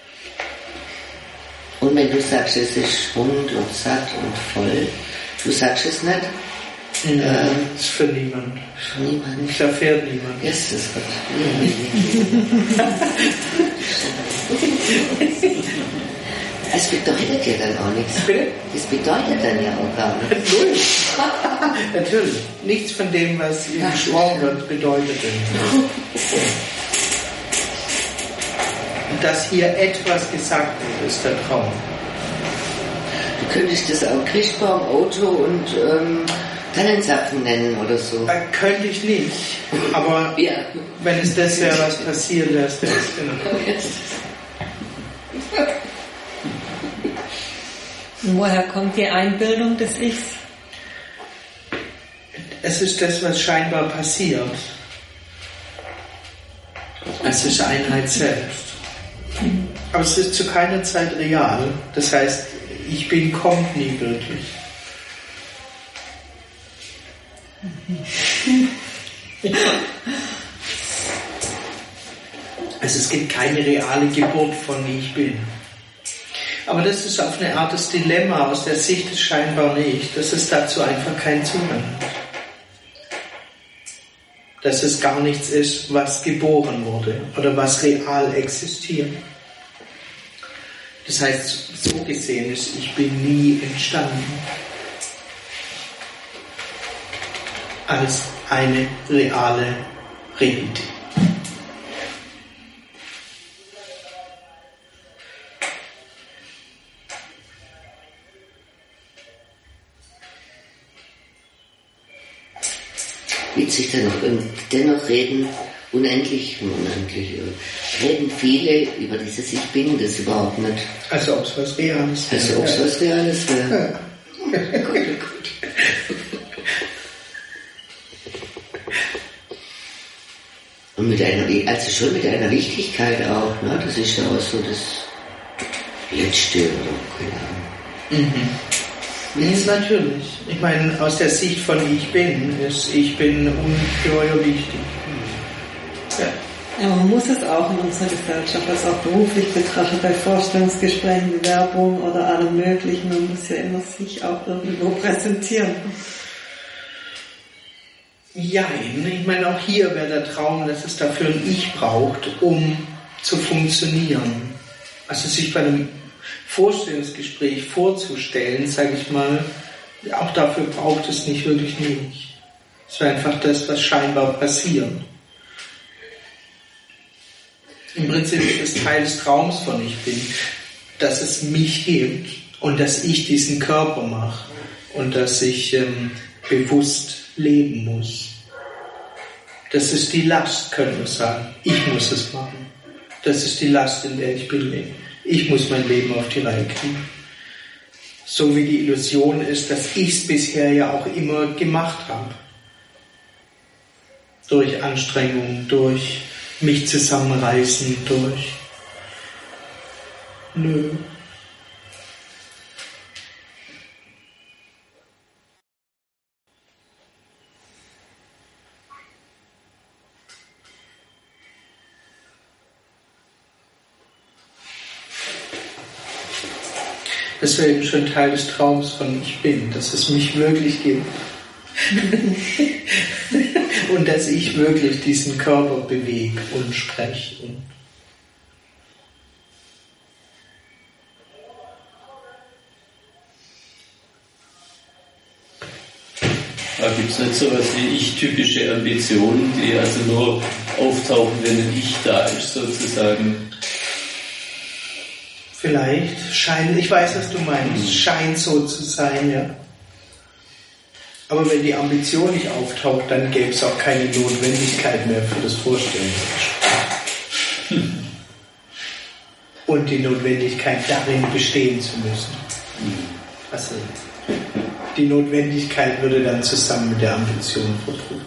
Und wenn du sagst, es ist rund und satt und voll, du sagst es nicht? Das ist für niemand. Für niemand? Das erfährt niemand. Yes, das wird. Es bedeutet ja dann auch nichts. Bitte? Es bedeutet dann ja auch gar nichts. Null. Natürlich. Nichts von dem, was ihm geschworen wird, bedeutet es. Und dass hier etwas gesagt wird, ist der Traum. Du könntest das auch Christbaum, Auto und Tannenzapfen nennen oder so. Könnte ich nicht. Aber ja. Wenn es das wäre, was passiert, wäre es das. Genau. Woher kommt die Einbildung des Ichs? Es ist das, was scheinbar passiert. Es ist Einheit selbst. Aber es ist zu keiner Zeit real. Das heißt, ich bin kommt nie wirklich. Also es gibt keine reale Geburt von Ich bin. Aber das ist auf eine Art das Dilemma, aus der Sicht ist scheinbar nicht, dass es dazu einfach keinen Zugang hat. Dass es gar nichts ist, was geboren wurde oder was real existiert. Das heißt, so gesehen ist, ich bin nie entstanden. Als eine reale Realität. Witzig dennoch reden unendlich, reden viele über dieses Ich Bin, das überhaupt nicht. Also ob es was Reales wäre. Also ob es was Reales wäre. Ja. Gut. Und schon mit einer Wichtigkeit auch, ne? Das ist ja auch so das Letzte oder keine Ahnung. Nee, natürlich. Ich meine, aus der Sicht von Ich Bin ist Ich Bin ungeheuer wichtig. Ja, man muss es auch in unserer Gesellschaft, also auch beruflich betrachtet, bei Vorstellungsgesprächen, Bewerbungen oder allem Möglichen. Man muss ja immer sich auch irgendwo präsentieren. Ja, ich meine, auch hier wäre der Traum, dass es dafür ein Ich braucht, um zu funktionieren. Also sich bei einem Vorstellungsgespräch vorzustellen, sage ich mal, auch dafür braucht es nicht wirklich nicht. Es wäre einfach das, was scheinbar passiert. Im Prinzip ist es Teil des Traums von Ich Bin, dass es mich gibt und dass ich diesen Körper mache und dass ich bewusst leben muss. Das ist die Last, können wir sagen. Ich muss es machen. Das ist die Last, in der ich bin. Ich muss mein Leben auf die Reihe kriegen. So wie die Illusion ist, dass ich es bisher ja auch immer gemacht habe. Durch Anstrengung, durch mich zusammenreißen, durch... Nö. Das wäre eben schon Teil des Traums von Ich Bin, dass es mich wirklich gibt. Und dass ich wirklich diesen Körper bewege und spreche. Da gibt es nicht so etwas wie ich-typische Ambitionen, die also nur auftauchen, wenn ein Ich da ist, sozusagen. Vielleicht scheint, ich weiß, was du meinst, scheint so zu sein, ja. Aber wenn die Ambition nicht auftaucht, dann gäbe es auch keine Notwendigkeit mehr für das Vorstellungsgespräch. Und die Notwendigkeit darin bestehen zu müssen. Also, die Notwendigkeit würde dann zusammen mit der Ambition vertreten.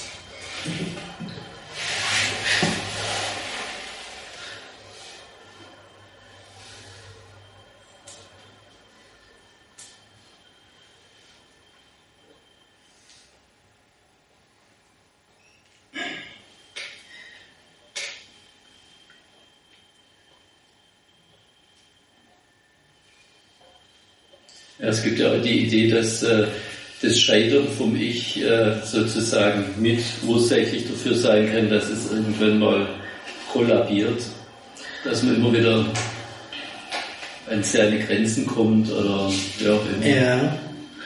Ja, es gibt ja auch die Idee, dass das Scheitern vom Ich sozusagen mit ursächlich dafür sein kann, dass es irgendwann mal kollabiert, dass man immer wieder an seine Grenzen kommt oder wie auch immer. Ja.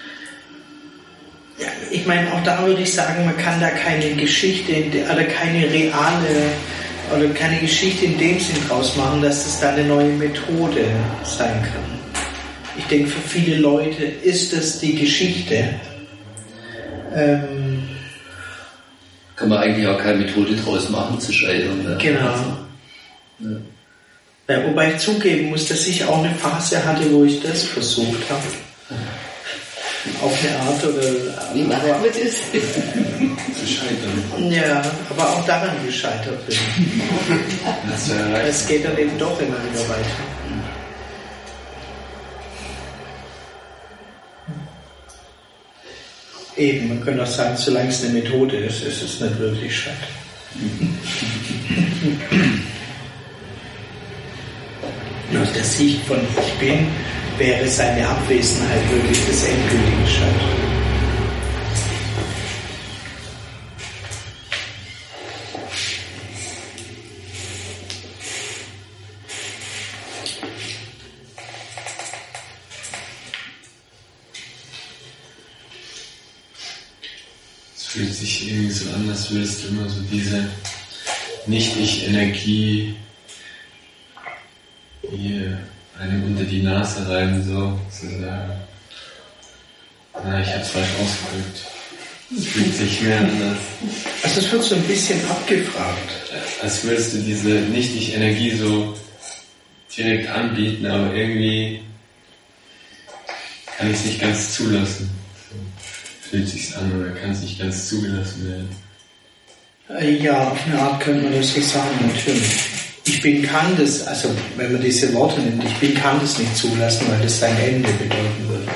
Ja, ich meine, auch da würde ich sagen, man kann da keine Geschichte oder keine reale oder keine Geschichte in dem Sinn draus machen, dass es da eine neue Methode sein kann. Ich denke, für viele Leute ist das die Geschichte. Kann man eigentlich auch keine Methode draus machen, zu scheitern. Ne? Genau. Ja. Ja, wobei ich zugeben muss, dass ich auch eine Phase hatte, wo ich das versucht habe. Auf eine Art oder... Wie macht man das? Zu scheitern. Ja, aber auch daran gescheitert bin. Es geht dann eben doch immer wieder weiter. Eben, man könnte auch sagen, solange es eine Methode ist, ist es nicht wirklich scheitern. Aus der Sicht von Ich Bin wäre seine Abwesenheit wirklich das endgültige Scheitern. Es fühlt sich irgendwie so an, als würdest du immer so diese Nicht-Ich-Energie hier einem unter die Nase reiben, so sozusagen. Na, ich hab's falsch ausgedrückt. Es fühlt sich mehr anders. Also es wird so ein bisschen abgefragt. Als würdest du diese Nicht-Ich-Energie so direkt anbieten, aber irgendwie kann ich es nicht ganz zulassen. So fühlt sich's an oder kann es nicht ganz zugelassen werden. Ja, auf eine Art könnte man das so sagen, natürlich. Ich bin kann das, also wenn man diese Worte nimmt, ich bin kann das nicht zulassen, weil das sein Ende bedeuten würde.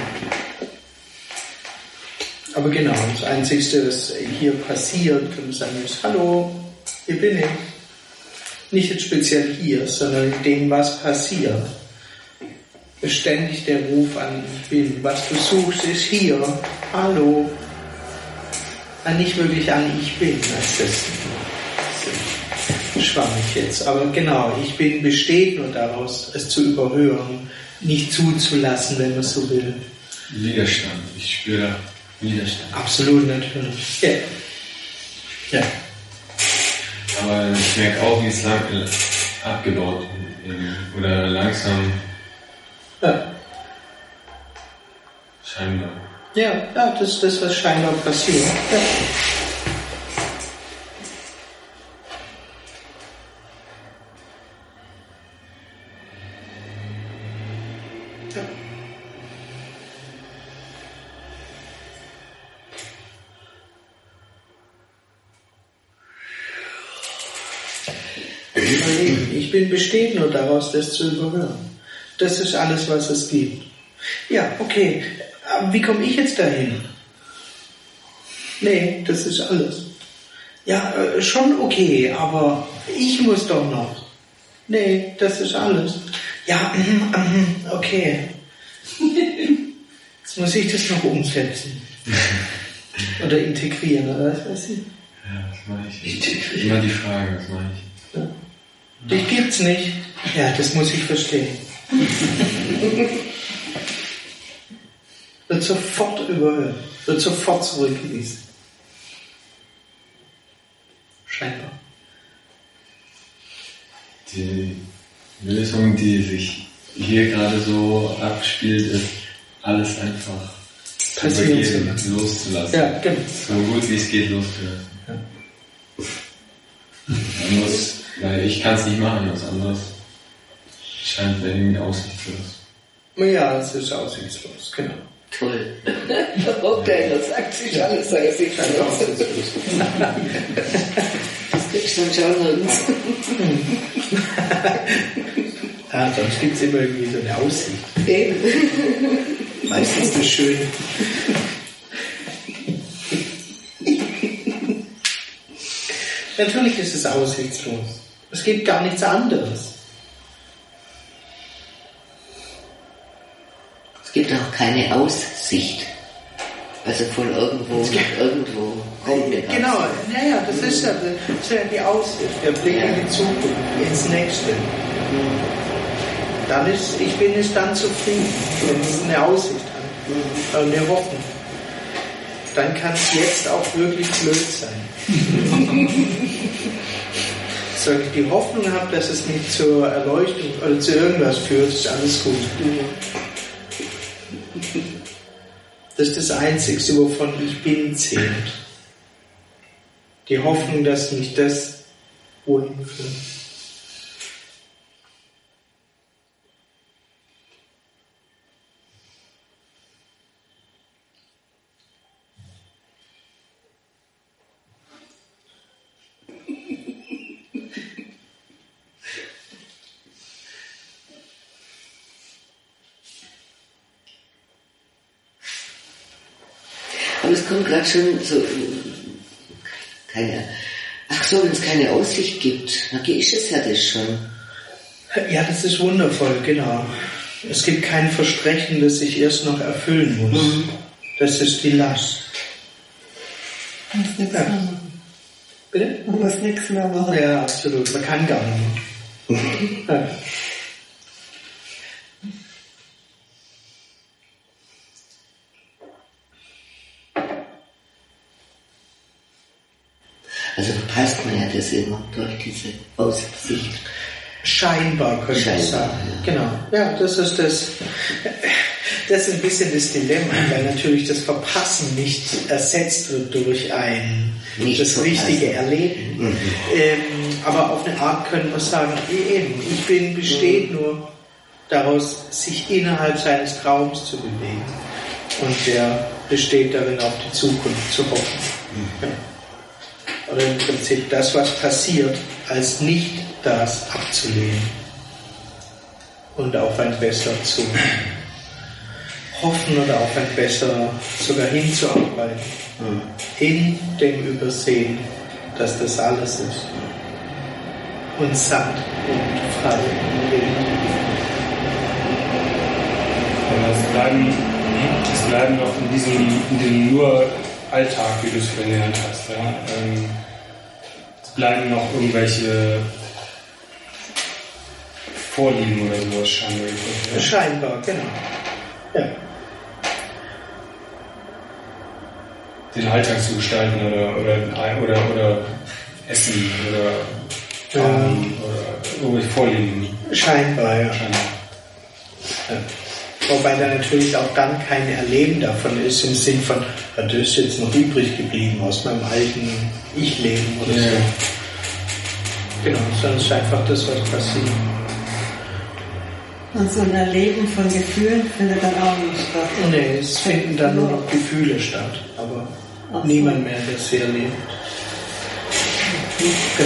Aber genau, das Einzige, was hier passiert, können wir sagen, ist Hallo, Hier bin ich. Nicht jetzt speziell hier, sondern in dem, was passiert. Beständig der Ruf an ich bin. Was du suchst, ist hier. Hallo. Nicht wirklich an ich bin, als das schwammig jetzt. Aber genau, ich bin besteht nur daraus, es zu überhören, nicht zuzulassen, wenn man so will. Widerstand. Ich spüre Widerstand. Absolut, natürlich. Ja. Ja. Aber ich merke auch, wie es abgebaut oder langsam. Ja. Scheinbar. Ja, das ist das, was scheinbar passiert. Ja. Ja. Ich bin besteht nur daraus, das zu überhören. Das ist alles, was es gibt. Ja, okay. Aber wie komme ich jetzt dahin? Nee, das ist alles. Ja, schon okay, aber ich muss doch noch. Nee, das ist alles. Ja, okay. Jetzt muss ich das noch umsetzen. Oder integrieren, oder was weiß ich? Ja, das mache ich. Immer die Frage, was mache ich? Ja. Dich gibt's nicht. Ja, das muss ich verstehen. Wird sofort überhört, wird sofort zurückgewiesen. Scheinbar. Die Lösung, die sich hier gerade so abspielt, ist, alles einfach passieren zu lassen. Loszulassen. Ja, genau. So gut wie es geht loszulassen. Ja. Man muss, weil ich kann es nicht machen, was anderes scheint irgendwie aussichtslos. Ja, es ist aussichtslos, genau. Toll. Okay, das sagt sich alles, sage ich alles. Das kriegst du schon uns. Ja, sonst gibt es immer irgendwie so eine Aussicht. Eben. Meistens das Schöne. Natürlich ist es aussichtslos. Es gibt gar nichts anderes. Es gibt auch keine Aussicht. Also von irgendwo nach irgendwo kommt mir was. Genau, naja, das ist ja die Aussicht. Wir blicken in die Zukunft, ins Nächste. Dann ich bin dann zufrieden, wenn es eine Aussicht hat, eine Hoffnung. Dann kann es jetzt auch wirklich blöd sein. Solange ich die Hoffnung habe, dass es nicht zur Erleuchtung oder zu irgendwas führt, ist alles gut. Das ist das Einzige, wovon ich bin, zählt. Die Hoffnung, dass mich das wohin führt. Aber es kommt gerade schon so, wenn es keine Aussicht gibt, dann ist es ja das schon. Ja, das ist wundervoll, genau. Es gibt kein Versprechen, das ich erst noch erfüllen muss. Mhm. Das ist die Last. Man muss nichts mehr machen. Bitte? Man muss nichts mehr machen. Ja, absolut. Man kann gar nicht mehr. Ja. Also verpasst man ja das immer durch diese Aussicht. Scheinbar, könnte ich sagen. Ja. Genau. Ja, das ist ein bisschen das Dilemma, weil natürlich das Verpassen nicht ersetzt wird durch das richtige Erleben. Mhm. Aber auf eine Art können wir sagen, ich besteht nur daraus, sich innerhalb seines Traums zu bewegen. Und der besteht darin, auf die Zukunft zu hoffen. Mhm. Ja. Oder im Prinzip das, was passiert, als nicht das abzulehnen und auf ein Besser zu hoffen oder auf ein Besser sogar hinzuarbeiten, in dem Übersehen, dass das alles ist. und satt und frei und wild. Es bleiben doch in dem nur Alltag, wie du es vorhin genannt hast. Ja? Es bleiben noch irgendwelche Vorlieben oder sowas scheinbar. Ja? Scheinbar, genau. Ja. Den Alltag zu gestalten oder Essen oder irgendwelche Vorlieben. Scheinbar, ja. Scheinbar. Ja. Wobei da natürlich auch dann kein Erleben davon ist, im Sinn von, das ist jetzt noch übrig geblieben aus meinem alten Ich-Leben oder so. Genau, sondern es ist einfach das, was passiert. Und so ein Erleben von Gefühlen findet dann auch nicht statt. Nee, es finden dann nur noch Gefühle statt, aber niemand mehr, der sie erlebt. Genau.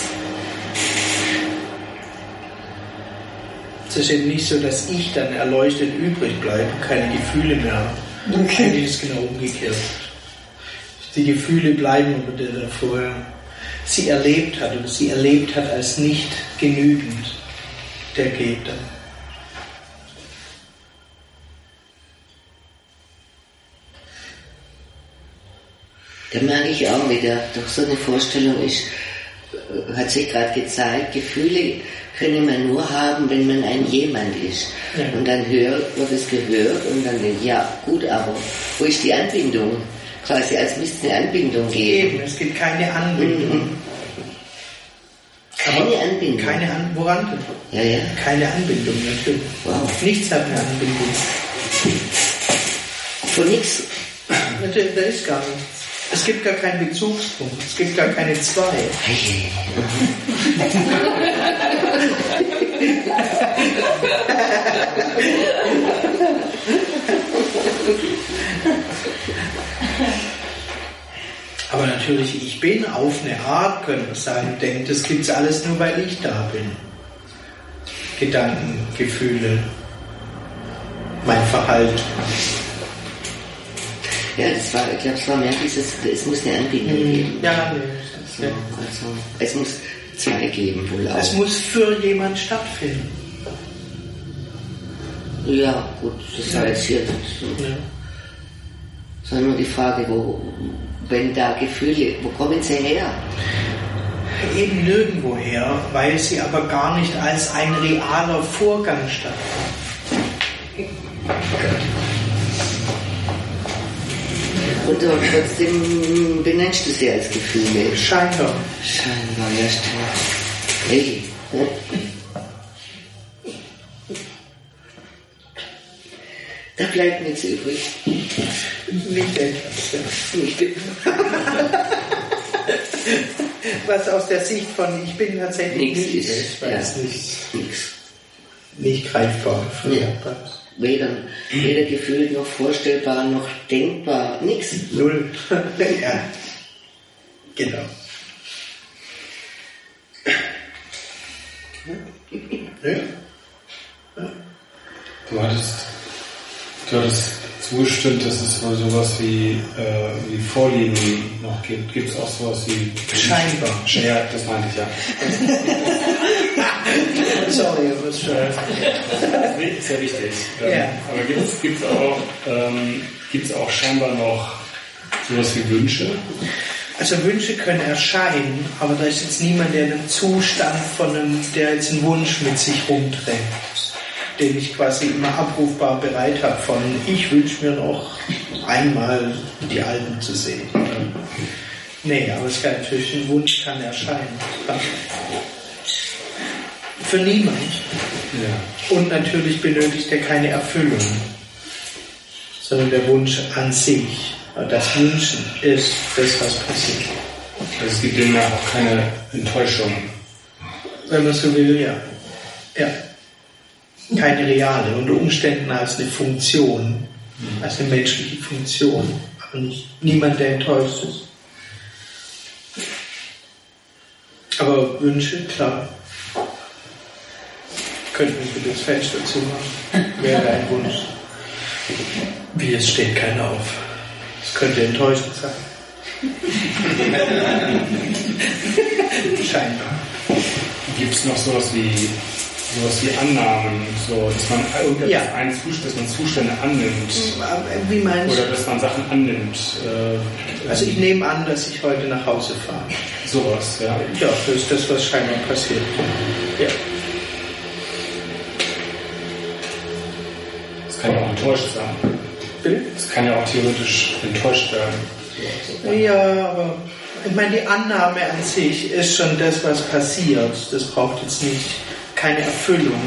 Es ist eben nicht so, dass ich dann erleuchtet übrig bleibe, keine Gefühle mehr habe. Okay. Eigentlich ist es genau umgekehrt. Die Gefühle bleiben aber der davor sie erlebt hat oder sie erlebt hat als nicht genügend, der geht dann. Da merke ich auch wieder, doch so eine Vorstellung ist, hat sich gerade gezeigt, Gefühle können man nur haben, wenn man ein Jemand ist. Ja. Und dann wird es gehört und dann denkt, ja gut, aber wo ist die Anbindung? Quasi als müsste es eine Anbindung geben. Eben, es gibt keine Anbindung. Keine Anbindung? Woran denn? Ja. Keine Anbindung, natürlich. Wow. Nichts hat eine Anbindung. Von nichts? Da ist gar nichts. Es gibt gar keinen Bezugspunkt, es gibt gar keine zwei. Aber natürlich, ich bin auf eine Art, könnte man sagen, denkt, das gibt's alles nur, weil ich da bin. Gedanken, Gefühle, mein Verhalten. Ja, ich glaube, es war mehr dieses, es muss eine Anbindung geben. Ja, nee. Also, es muss zwei geben, wohl auch. Es muss für jemand stattfinden. Ja, gut, das war jetzt hier so. Ja. Sondern nur die Frage, wenn da Gefühle, wo kommen sie her? Eben nirgendwo her, weil sie aber gar nicht als ein realer Vorgang stattfinden. Und trotzdem benennst du sie als Gefühle. Scheinbar. Scheinbar, ja, stimmt. Hey. Da bleibt nichts übrig. Nicht etwas, ja. Nicht etwas. Was aus der Sicht von ich bin tatsächlich nichts nicht ist, weil es nicht greifbar ist. Weder gefühlt noch vorstellbar noch denkbar, nichts. Null. Ja. Genau. Ja. Du hattest zugestimmt, dass es wohl sowas wie Vorlieben noch gibt. Gibt es auch sowas wie... Scheinbar. Ja, das meinte ich ja. Sorry, aber es ist sehr wichtig. Ja. Aber gibt's auch scheinbar noch sowas wie Wünsche? Also Wünsche können erscheinen, aber da ist jetzt niemand, der einen Zustand der jetzt einen Wunsch mit sich rumträgt, den ich quasi immer abrufbar bereit habe von ich wünsche mir noch einmal die Alten zu sehen. Nee, aber es kann natürlich, ein Wunsch kann erscheinen. Für niemand. Ja. Und natürlich benötigt er keine Erfüllung, sondern der Wunsch an sich. Das Wünschen ist das, was passiert. Also es gibt demnach auch keine Enttäuschung. Wenn man so will, ja. Ja. Keine reale, unter Umständen als eine Funktion, als eine menschliche Funktion, aber niemand, der enttäuscht ist. Aber Wünsche, klar. Könnten wir bitte das Fenster zumachen? Wäre ein Wunsch. Wie, es steht keiner auf. Es könnte enttäuschend sein. Scheinbar. Gibt es noch sowas wie Annahmen, so, dass man dass man Zustände annimmt? Wie meinst du? Oder dass man Sachen annimmt? Also ich nehme an, dass ich heute nach Hause fahre. Sowas, ja. Ja, das ist das, was scheinbar passiert. Ja. Das kann ja auch enttäuscht sein. Bitte? Das kann ja auch theoretisch enttäuscht werden. Ja, aber ich meine, die Annahme an sich ist schon das, was passiert. Das braucht jetzt keine Erfüllung,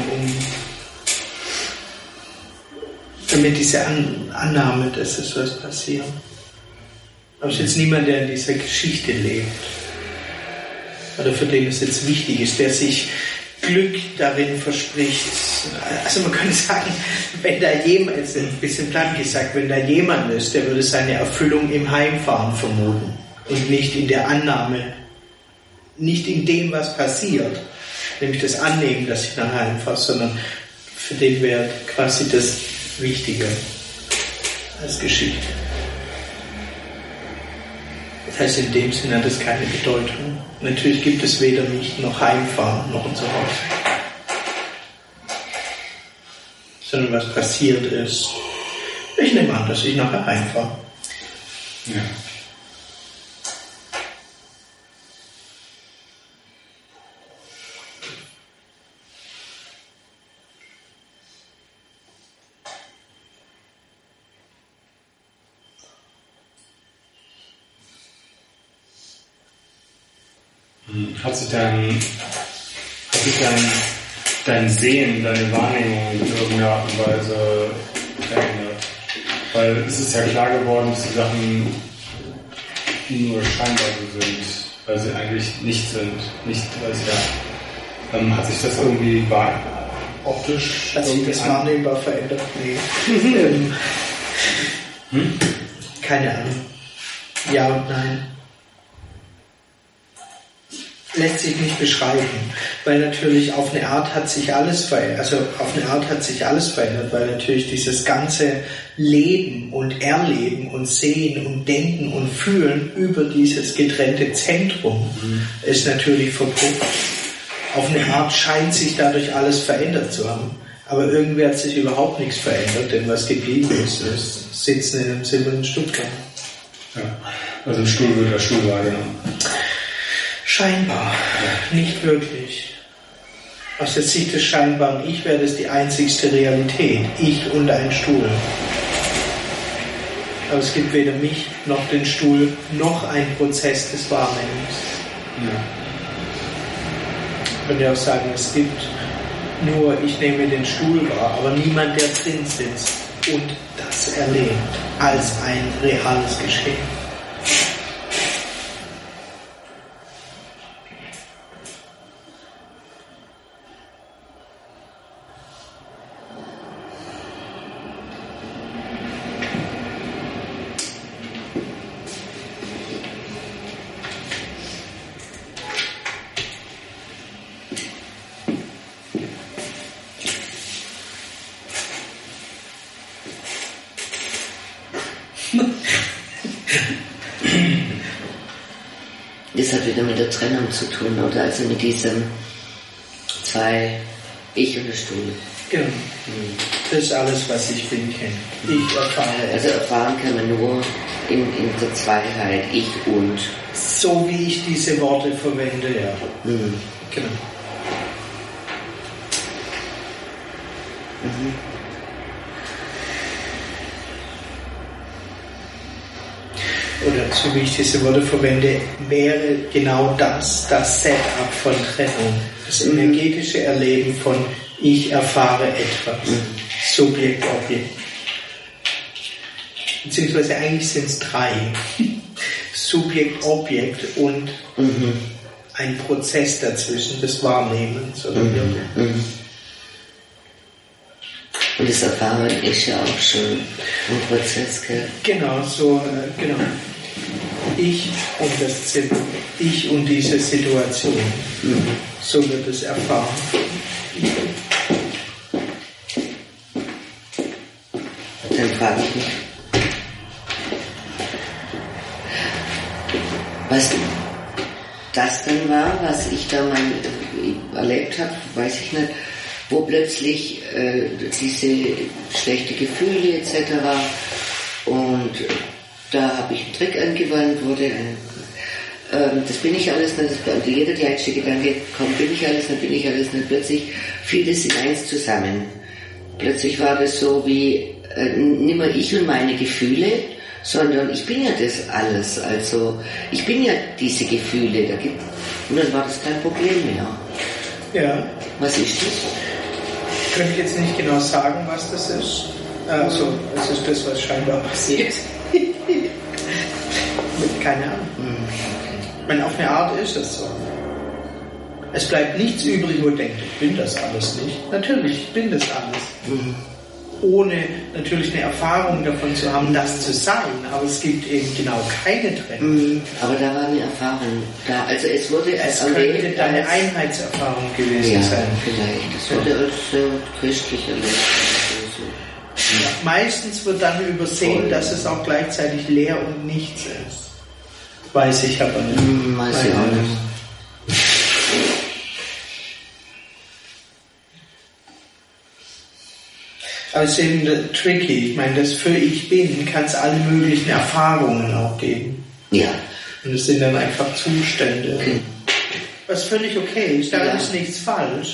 damit diese Annahme, dass es was passiert. Aber es ist jetzt niemand, der in dieser Geschichte lebt. Oder für den es jetzt wichtig ist, der sich Glück darin verspricht. Also man könnte sagen, wenn da jemand, ist ein bisschen platt gesagt, wenn da jemand ist, der würde seine Erfüllung im Heimfahren vermuten und nicht in der Annahme, nicht in dem, was passiert, nämlich das Annehmen, dass ich nach Hause fahre, sondern für den wäre quasi das Wichtige als Geschichte. Das heißt, in dem Sinne hat es keine Bedeutung. Natürlich gibt es weder mich noch Heimfahren noch unser Haus. Sondern was passiert ist. Ich nehme an, dass ich nachher heimfahre. Ja. Hat sich dein Sehen, deine Wahrnehmung in irgendeiner Art und Weise verändert? Weil es ist ja klar geworden, dass die Sachen nur scheinbar so sind, weil sie eigentlich nicht sind. Nicht, weil sie ja, hat sich das irgendwie optisch Hat sich das wahrnehmbar verändert? Nee. Keine Ahnung. Ja und nein. Lässt sich nicht beschreiben, weil natürlich auf eine Art hat sich alles verändert, weil natürlich dieses ganze Leben und Erleben und Sehen und Denken und Fühlen über dieses getrennte Zentrum ist natürlich verpufft. Auf eine Art scheint sich dadurch alles verändert zu haben, aber irgendwie hat sich überhaupt nichts verändert, denn was geblieben ist Sitzen in einem silbernen Stuttgart. Ja, also ein Stuhl wird der Stuhl wahrgenommen. Scheinbar, nicht wirklich. Aus der Sicht des scheinbaren Ich wäre das die einzigste Realität. Ich und ein Stuhl. Aber es gibt weder mich noch den Stuhl noch einen Prozess des Wahrnehmens. Ja. Ich könnte auch sagen, es gibt nur, ich nehme den Stuhl wahr, aber niemand, der drin sitzt und das erlebt als ein reales Geschehen. Das hat wieder mit der Trennung zu tun, oder? Also mit diesem zwei Ich und der Stuhl. Genau. Das ist alles, was ich bin, kenne. Ich erfahre. Also erfahren kann man nur in der Zweiheit, ich und. So wie ich diese Worte verwende, ja. Genau. Oder so wie ich diese Worte verwende, wäre genau das Setup von Trennung. Das energetische Erleben von ich erfahre etwas. Subjekt, Objekt. Beziehungsweise eigentlich sind es drei. Subjekt, Objekt und ein Prozess dazwischen des Wahrnehmens. Oder Und das Erfahren ist ja auch schon ein Prozess, gell? Genau, so, genau. Ich und das Zimmer, ich und diese Situation. So wird es erfahren. Dann frage ich mich, was das dann war, was ich da erlebt habe, weiß ich nicht, wo plötzlich diese schlechten Gefühle etc. Und da habe ich einen Trick angewandt, das bin ich alles nicht, jeder kleinste Gedanke kommt, bin ich alles nicht, plötzlich fiel es in eins zusammen. Plötzlich war das so wie, nicht mehr ich und meine Gefühle, sondern ich bin ja das alles, also ich bin ja diese Gefühle, und dann war das kein Problem mehr. Ja. Was ist das? Könnte ich jetzt nicht genau sagen, was das ist. Also, es ist das, was scheinbar passiert. Keine Ahnung. Ich meine, auf eine Art ist es so. Es bleibt nichts übrig, wo denkt, ich bin das alles nicht. Natürlich, ich bin das alles. Ohne natürlich eine Erfahrung davon zu haben, das zu sein. Aber es gibt eben genau keine Trennung. Aber da war eine Erfahrung da. Also es wurde es könnte eine Einheitserfahrung gewesen sein. Vielleicht. Es wurde als christlich erlebt. Ja. Meistens wird dann übersehen, dass es auch gleichzeitig leer und nichts ist. Weiß ich aber nicht. Weiß ich auch nicht. Aber es ist eben tricky. Ich meine, das für ich bin, kann es alle möglichen Erfahrungen auch geben. Ja. Und es sind dann einfach Zustände. Okay. Was völlig okay ist. Da ist nichts falsch.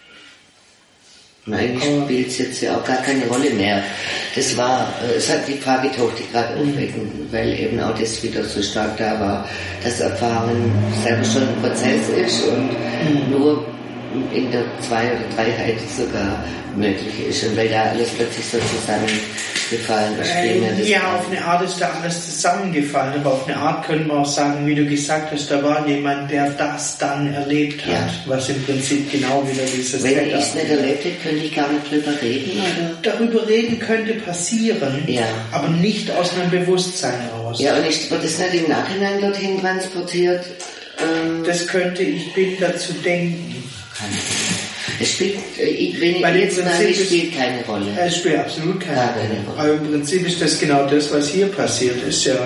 Nein, spielt es jetzt ja auch gar keine Rolle mehr. Es hat die Frage tauchte gerade aufwecken, weil eben auch das wieder so stark da war, dass Erfahren selber schon ein Prozess ist und nur in der Zwei- oder Dreiheit sogar möglich ist. Und weil da alles plötzlich so zusammengefallen ist. Ja, auf eine Art ist da alles zusammengefallen, aber auf eine Art können wir auch sagen, wie du gesagt hast, da war jemand, der das dann erlebt hat, was im Prinzip genau wieder dieses Wenn ich es nicht erlebt hätte, könnte ich gar nicht drüber reden, oder? Darüber reden könnte passieren, aber nicht aus einem Bewusstsein raus. Ja, und wird es nicht im Nachhinein dorthin transportiert? Das könnte ich bin dazu denken. Es spielt, wenn ich jetzt meine, spielt keine Rolle. Es spielt absolut keine Rolle. Aber im Prinzip ist das genau das, was hier passiert, ist ja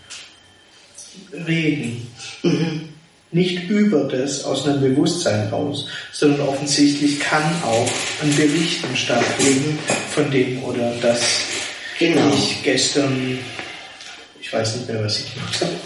Reden. Nicht über das aus einem Bewusstsein raus, sondern offensichtlich kann auch ein Berichten stattfinden von dem oder das ich gestern, ich weiß nicht mehr, was ich gemacht habe,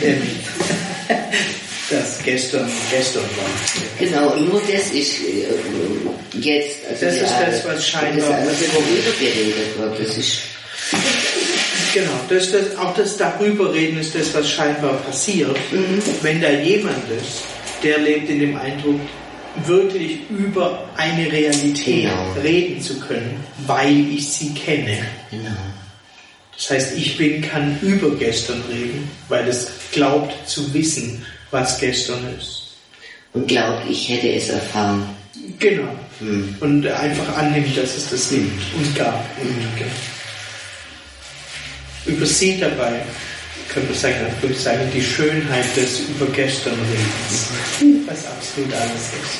das gestern war. Genau, nur das ist jetzt. Also das ist das, was scheinbar. Das ist worüber geredet wird. Das ist. Genau, auch das Darüberreden ist das, was scheinbar passiert. Wenn da jemand ist, der lebt in dem Eindruck, wirklich über eine Realität reden zu können, weil ich sie kenne. Genau. Das heißt, kann über gestern reden, weil es glaubt zu wissen, was gestern ist. Und glaubt, ich hätte es erfahren. Genau. Und einfach annimmt, dass es das gibt und gab. Übersieht dabei, können wir sagen, die Schönheit des über gestern Redens, was absolut alles ist.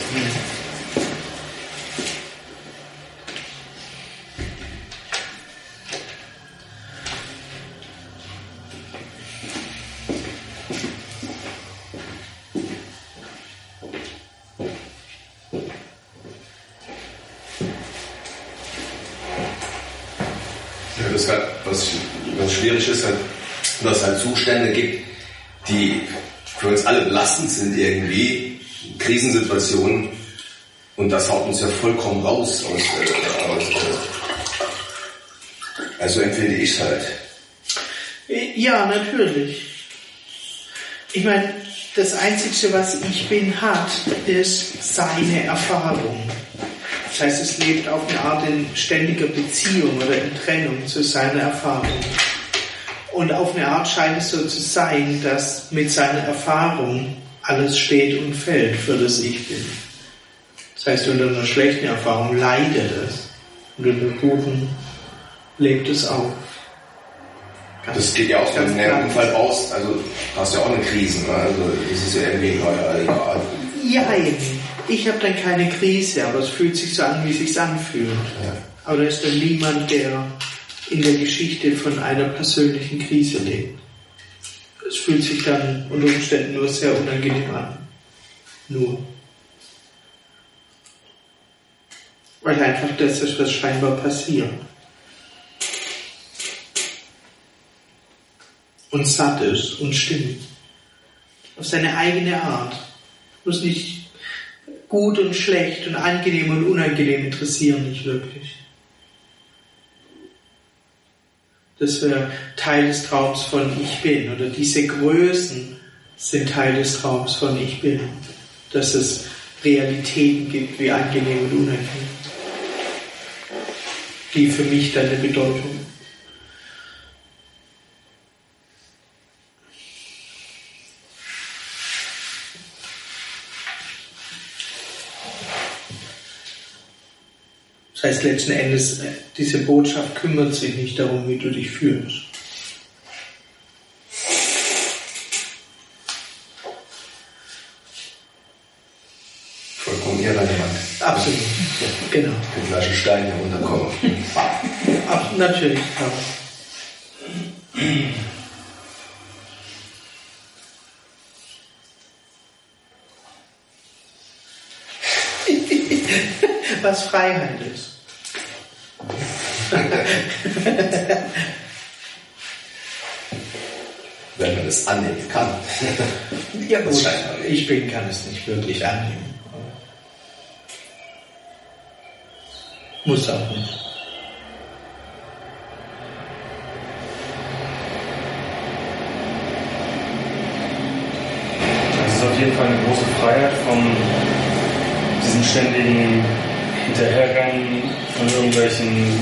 Das halt, was schwierig ist, dass es halt Zustände gibt, die für uns alle belastend sind irgendwie, Krisensituationen, und das haut uns ja vollkommen raus aus also empfinde ich es halt. Ja, natürlich. Ich meine, das Einzige, was ich bin, hat, ist seine Erfahrung. Das heißt, es lebt auf eine Art in ständiger Beziehung oder in Trennung zu seiner Erfahrung. Und auf eine Art scheint es so zu sein, dass mit seiner Erfahrung alles steht und fällt, für das ich bin. Das heißt, unter einer schlechten Erfahrung leidet es. Und unter guten lebt es auf. Das geht ja auch, wenn du einen Unfall baust, also hast du ja auch eine Krise, ne? Also das ist ja irgendwie egal. Ja, ich habe dann keine Krise, aber es fühlt sich so an, wie es sich anfühlt. Ja. Aber da ist dann niemand, der in der Geschichte von einer persönlichen Krise lebt. Es fühlt sich dann unter Umständen nur sehr unangenehm an. Nur. Weil einfach das ist, was scheinbar passiert. Und satt ist und stimmt. Auf seine eigene Art. Muss nicht gut und schlecht und angenehm und unangenehm interessieren, nicht wirklich. Das wäre Teil des Traums von Ich Bin. Oder diese Größen sind Teil des Traums von Ich Bin. Dass es Realitäten gibt, wie angenehm und unangenehm. Die für mich dann eine Bedeutung haben. Das heißt, letzten Endes, diese Botschaft kümmert sich nicht darum, wie du dich fühlst. Vollkommen irrelevant. Absolut, genau. Eine Flasche Stein hier runterkommen. Natürlich, ja. Was Freiheit ist. Wenn man es annehmen kann. Ja gut, ich bin kann es nicht wirklich annehmen. Muss auch nicht. Das ist auf jeden Fall eine große Freiheit von diesem ständigen Hinterherrennen von irgendwelchen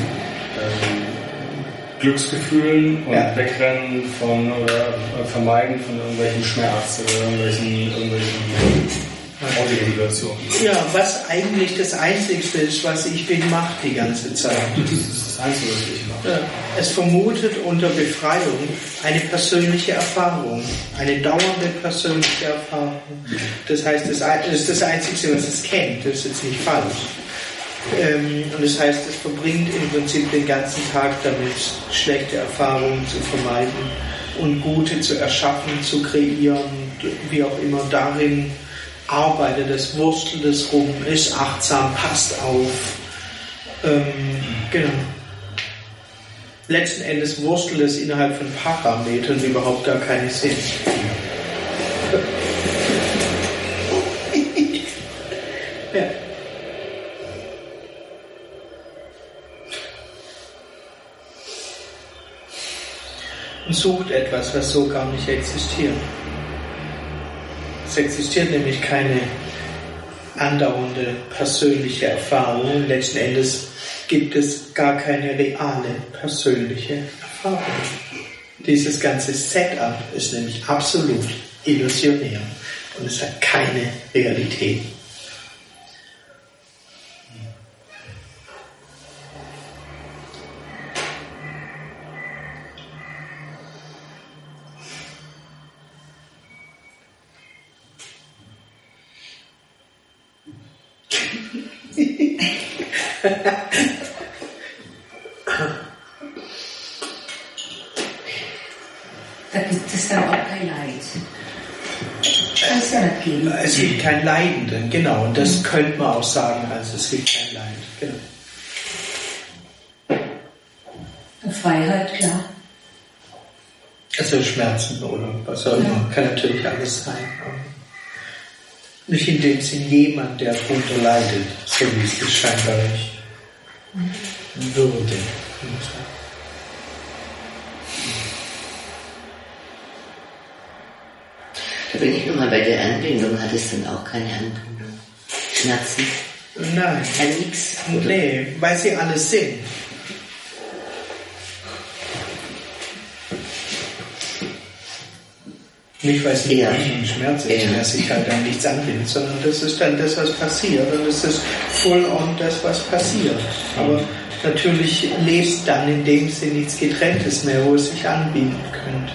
Glücksgefühlen und Wegrennen von oder Vermeiden von irgendwelchen Schmerz oder irgendwelchen Autoregulationen. Ja, was eigentlich das Einzigste ist, was ich bin, macht die ganze Zeit. Das ist das Einzige, was ich mache. Ja. Es vermutet unter Befreiung eine persönliche Erfahrung, eine dauernde persönliche Erfahrung. Das heißt, das ist das Einzige, was es kennt. Das ist jetzt nicht falsch. Und das heißt, es verbringt im Prinzip den ganzen Tag damit, schlechte Erfahrungen zu vermeiden und gute zu erschaffen, zu kreieren, wie auch immer. Darin arbeitet es, wurstelt es rum, ist achtsam, passt auf. Genau. Letzten Endes wurstelt es innerhalb von Parametern, die überhaupt gar keine sind. Ja. Und sucht etwas, was so gar nicht existiert. Es existiert nämlich keine andauernde persönliche Erfahrung. Letzten Endes gibt es gar keine reale persönliche Erfahrung. Dieses ganze Setup ist nämlich absolut illusionär und es hat keine Realität. Da gibt es dann auch kein Leid. Kann es ja nicht geben. Es gibt kein Leidenden, genau. Und das könnte man auch sagen, also es gibt kein Leid. Genau. Und Freiheit, klar. Also Schmerzen oder was auch immer. Kann natürlich alles sein. Aber nicht in dem Sinn jemand, der darunter leidet, so wie es das scheinbar nicht würde. Da bin ich nochmal bei der Anbindung. Hat es dann auch keine Anbindung? Schmerzen? Nein. Nix? Nee, weil sie alles sind. Nicht, weil es nicht ein Schmerz ist, der sich halt an nichts anbindet, sondern das ist dann das, was passiert. Und es ist full on das, was passiert. Aber natürlich lebt dann in dem Sinn nichts Getrenntes mehr, wo es sich anbieten könnte.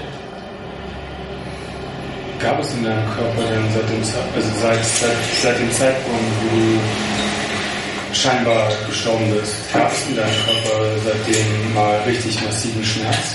Gab es in deinem Körper denn seit dem Zeitpunkt, wo du scheinbar gestorben bist, gab es in deinem Körper seitdem mal richtig massiven Schmerz?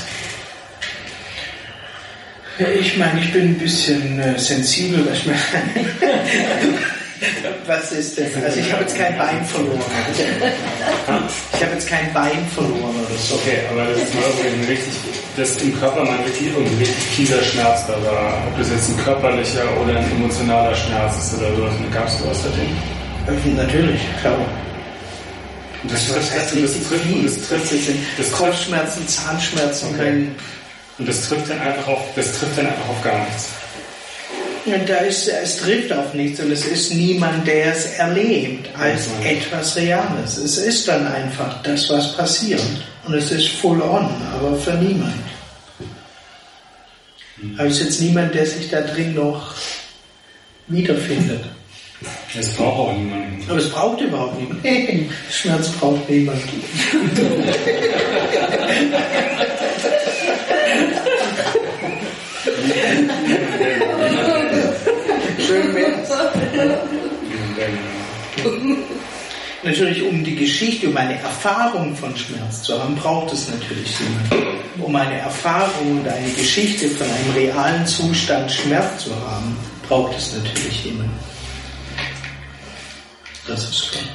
Ich meine, ich bin ein bisschen sensibel, was ich meine. Was ist denn? Also ich habe jetzt kein Bein verloren. Ich habe jetzt kein Bein verloren oder so. Okay, aber das ist mal irgendwie richtig, dass im Körper mal richtig fieser Schmerz da war. Ob das jetzt ein körperlicher oder ein emotionaler Schmerz ist oder sowas. Gab es sowas da drin? Natürlich, klar. Und das trifft Kopfschmerzen, Zahnschmerzen. Okay. Und das trifft dann einfach auf gar nichts. Und es trifft auf nichts und es ist niemand, der es erlebt als etwas Reales. Es ist dann einfach das, was passiert. Und es ist full on, aber für niemand. Aber es ist jetzt niemand, der sich da drin noch wiederfindet. Es braucht auch niemanden. Aber es braucht überhaupt niemanden. Schmerz braucht niemand. Schön wär's. Natürlich, um die Geschichte, um eine Erfahrung von Schmerz zu haben, braucht es natürlich jemanden. Um eine Erfahrung und eine Geschichte von einem realen Zustand Schmerz zu haben, braucht es natürlich jemanden. Das ist klar.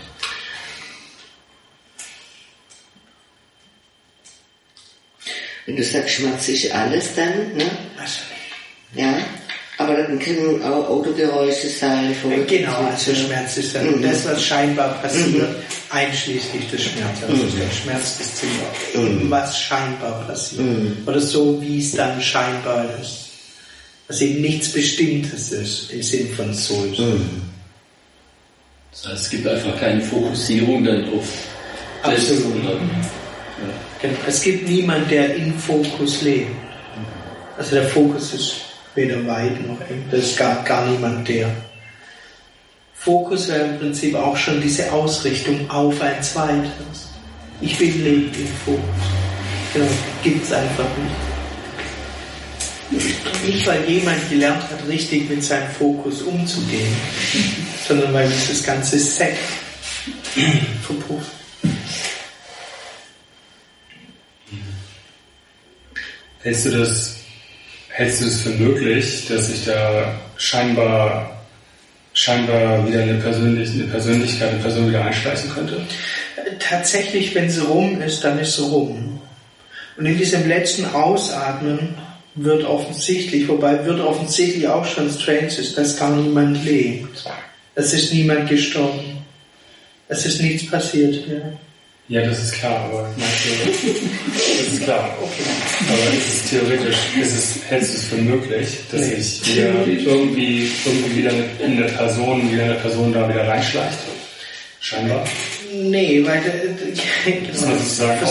Wenn du sagst, Schmerz ist alles dann, ne? Also, ja. Aber dann können auch Autogeräusche sein. Genau, also Schmerz ist dann das, was scheinbar passiert, einschließlich des Schmerzes. Also der Schmerz ist was scheinbar passiert. Oder so, wie es dann scheinbar ist. Was eben nichts Bestimmtes ist, im Sinn von so ist. Das heißt, es gibt einfach keine Fokussierung dann auf das. Absolut. Genau. Es gibt niemanden, der im Fokus lebt. Also der Fokus ist weder weit noch eng. Das ist gar niemand, der. Fokus wäre im Prinzip auch schon diese Ausrichtung auf ein Zweites. Ich bin lebend im Fokus. Genau, gibt es einfach nicht. Nicht, weil jemand gelernt hat, richtig mit seinem Fokus umzugehen, sondern weil dieses ganze Set verpufft. Hältst du das für möglich, dass sich da scheinbar wieder eine Person wieder einschleichen könnte? Tatsächlich, wenn sie rum ist, dann ist sie rum. Und in diesem letzten Ausatmen wird offensichtlich auch schon strange ist, dass gar niemand lebt. Es ist niemand gestorben. Es ist nichts passiert hier. Ja, das ist klar, aber meinst du, das ist klar. Okay. Aber ist es theoretisch, hältst du es für möglich, dass sich wieder irgendwie wieder eine Person da wieder reinschleicht? Scheinbar? Nee, weil dass man sozusagen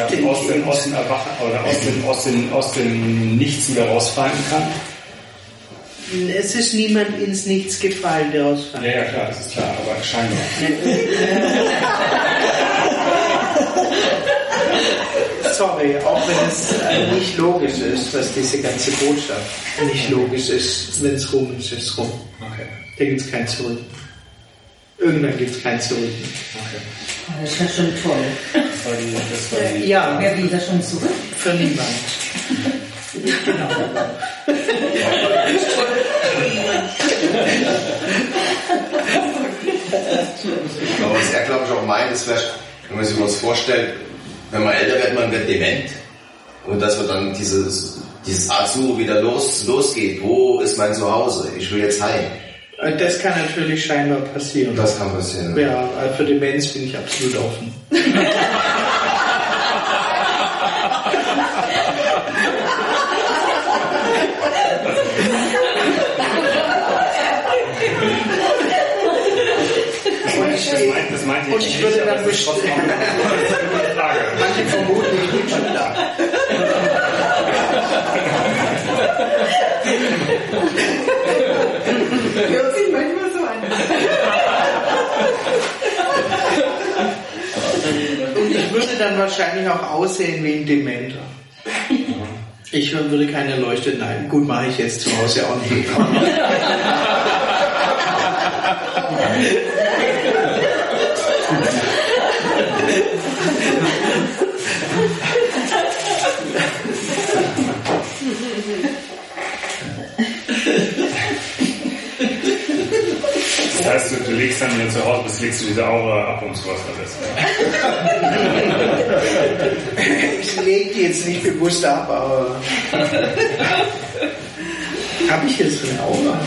aus dem Nichts wieder rausfallen kann? Es ist niemand ins Nichts gefallen, der rausfällt. Ja, klar, das ist klar, aber scheinbar. Sorry, auch wenn es nicht logisch ist, was diese ganze Botschaft nicht logisch ist, wenn es rum ist, ist es rum. Okay. Da gibt es kein Zurück. Irgendwann gibt es kein Zurück. Okay. Das ist ja schon toll. Das war die ja. Wer will da schon zurück? Für niemand. Genau. Aber was er, glaube ich, auch meint, ist vielleicht, wenn man sich was vorstellt, wenn man älter wird, man wird dement. Und dass man dann dieses Azur wieder losgeht. Wo ist mein Zuhause? Ich will jetzt heim. Das kann natürlich scheinbar passieren. Das kann passieren. Ja, für Demenz bin ich absolut offen. Und ich würde dann bestimmt. Manche vermuten, ich bin schon da. Hört sich manchmal so an. Und ich würde dann wahrscheinlich auch aussehen wie ein Dementer. Ich würde keine Leuchte, nein, gut, mache ich jetzt zu Hause auch nicht. Das heißt, dann, wenn du zu Hause bist, legst du diese Aura ab und sowas alles. Ich lege die jetzt nicht bewusst ab, aber habe ich jetzt eine Aura?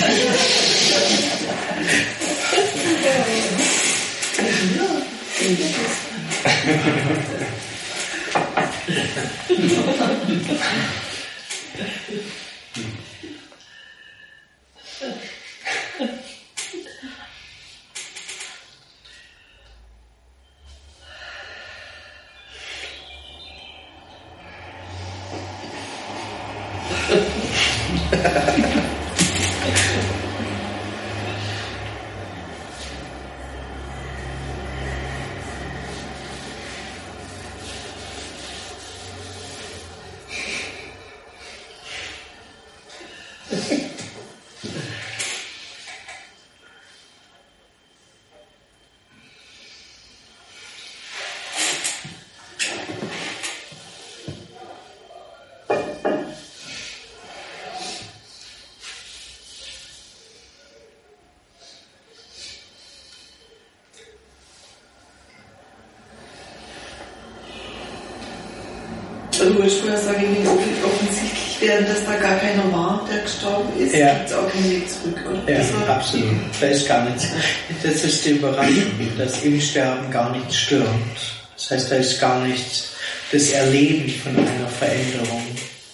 Du wolltest vorher sagen, wie offensichtlich wäre, dass da gar keiner war, der gestorben ist. Ja. Gibt es auch keinen Weg zurück, oder? Ja, Also, absolut. Da ist gar nichts. Das ist die Überraschung, dass im Sterben gar nichts stört. Das heißt, da ist gar nichts das Erleben von einer Veränderung,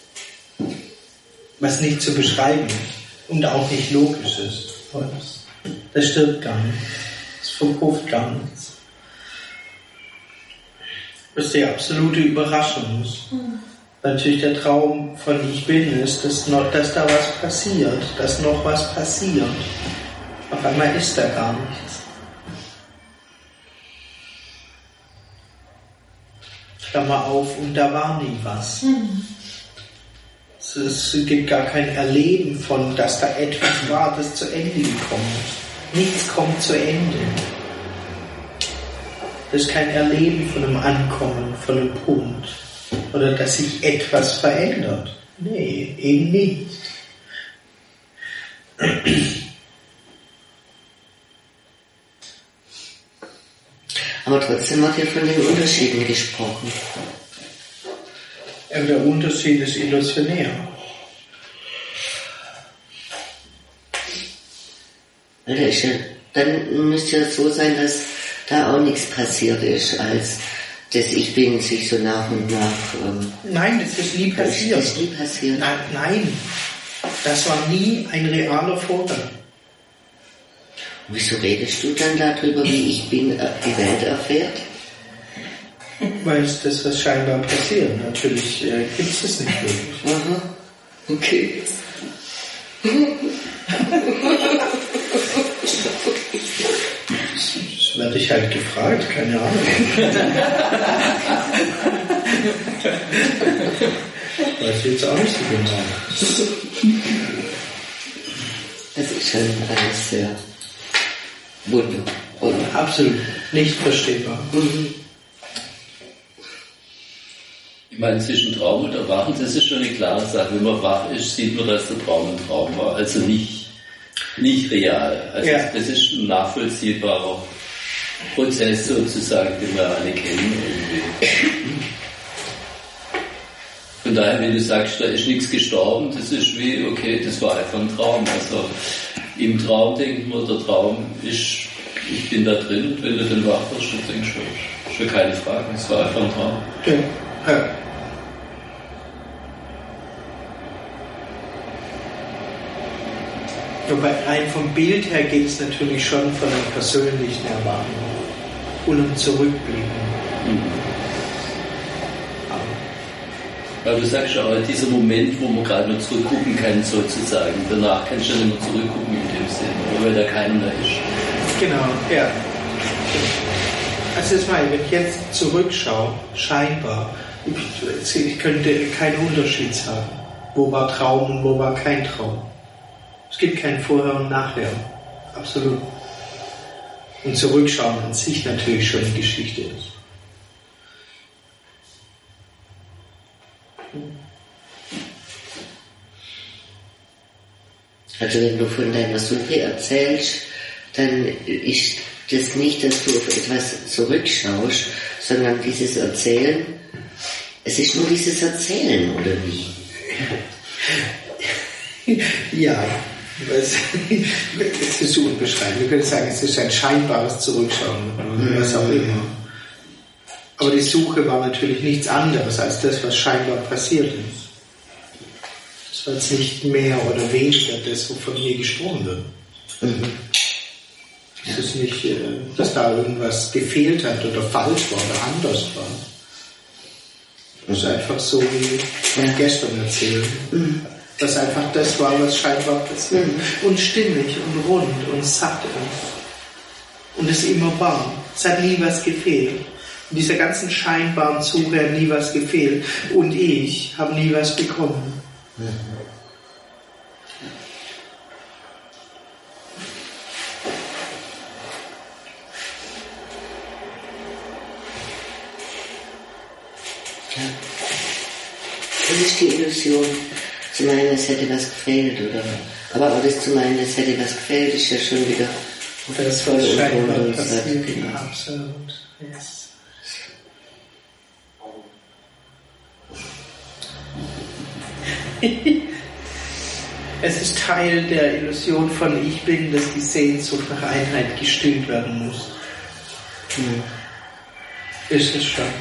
was nicht zu beschreiben ist und auch nicht logisch ist. Das stirbt gar nicht. Es verpufft gar nichts. Was die absolute Überraschung ist. Natürlich der Traum von Ich Bin ist, dass da was passiert, dass noch was passiert. Auf einmal ist da gar nichts. Klammer auf, und da war nie was. Es gibt gar kein Erleben von, dass da etwas war, das zu Ende gekommen ist. Nichts kommt zu Ende. Das ist kein Erleben von einem Ankommen, von einem Punkt. Oder dass sich etwas verändert. Nee, eben nicht. Aber trotzdem hat er von den Unterschieden gesprochen. Aber der Unterschied ist illusionär. Dann müsste es so sein, dass da auch nichts passiert ist, als das Ich Bin sich so nach und nach... Nein, das ist nie passiert. Das ist nie passiert. Nein, das war nie ein realer Vorgang. Wieso redest du dann darüber, wie Ich Bin die Welt erfährt? Weil es das, was scheinbar passiert. Natürlich gibt es das nicht wirklich. Aha, okay. Das werde ich halt gefragt, keine Ahnung. Weiß ich jetzt auch nicht so genau. Das ist schon alles sehr wunderbar, oder? Absolut nicht verstehbar. Ich meine, zwischen Traum und Erwachen, das ist schon eine klare Sache. Wenn man wach ist, sieht man, dass der Traum ein Traum war. Also nicht real. Also Ja. das ist ein nachvollziehbarer Prozess sozusagen, den wir alle kennen irgendwie. Von daher, wenn du sagst, da ist nichts gestorben, das ist wie, okay, das war einfach ein Traum. Also im Traum denkt man, der Traum ist, ich bin da drin, und wenn du dann wach wirst, dann denkst du, ist ja keine Frage, es war einfach ein Traum. Ja. Wobei rein vom Bild her geht es natürlich schon von einem persönlichen Erwachen und einem Zurückblicken. Aber du sagst ja auch, dieser Moment, wo man gerade noch zurückgucken kann, sozusagen, danach kannst du dann nicht mehr zurückgucken in dem Sinne, weil da keiner mehr ist. Genau, ja. Also jetzt mal, wenn ich jetzt zurückschaue, scheinbar, ich könnte keinen Unterschied sagen. Wo war Traum und wo war kein Traum? Es gibt kein Vorher und Nachher. Absolut. Und zurückschauen an sich natürlich schon eine Geschichte ist. Also wenn du von deiner Suche erzählst, dann ist das nicht, dass du auf etwas zurückschaust, sondern dieses Erzählen. Es ist nur dieses Erzählen, oder wie? Ja, es ist so unbeschreiblich. Wir können sagen, es ist ein scheinbares Zurückschauen, was auch immer. Aber die Suche war natürlich nichts anderes als das, was scheinbar passiert ist. Es war jetzt nicht mehr oder weniger das, wovon hier gesprochen wird. Es ist nicht, dass da irgendwas gefehlt hat oder falsch war oder anders war. Es ist einfach so, wie wir gestern erzählt. Dass einfach das war, was scheinbar passiert. Und stimmig und rund und satt ist. Und es immer war. Es hat nie was gefehlt. In dieser ganzen scheinbaren Suche hat nie was gefehlt. Und ich habe nie was bekommen. Das ist die Illusion, zu meinen, es hätte was gefehlt, oder? Aber auch das zu meinen, es hätte was gefehlt, ist ja schon wieder das war scheinbar passiert. Genau. Absolut. Yes. Es ist Teil der Illusion von Ich Bin, dass die Sehnsucht nach Einheit gestillt werden muss. Ist es schon.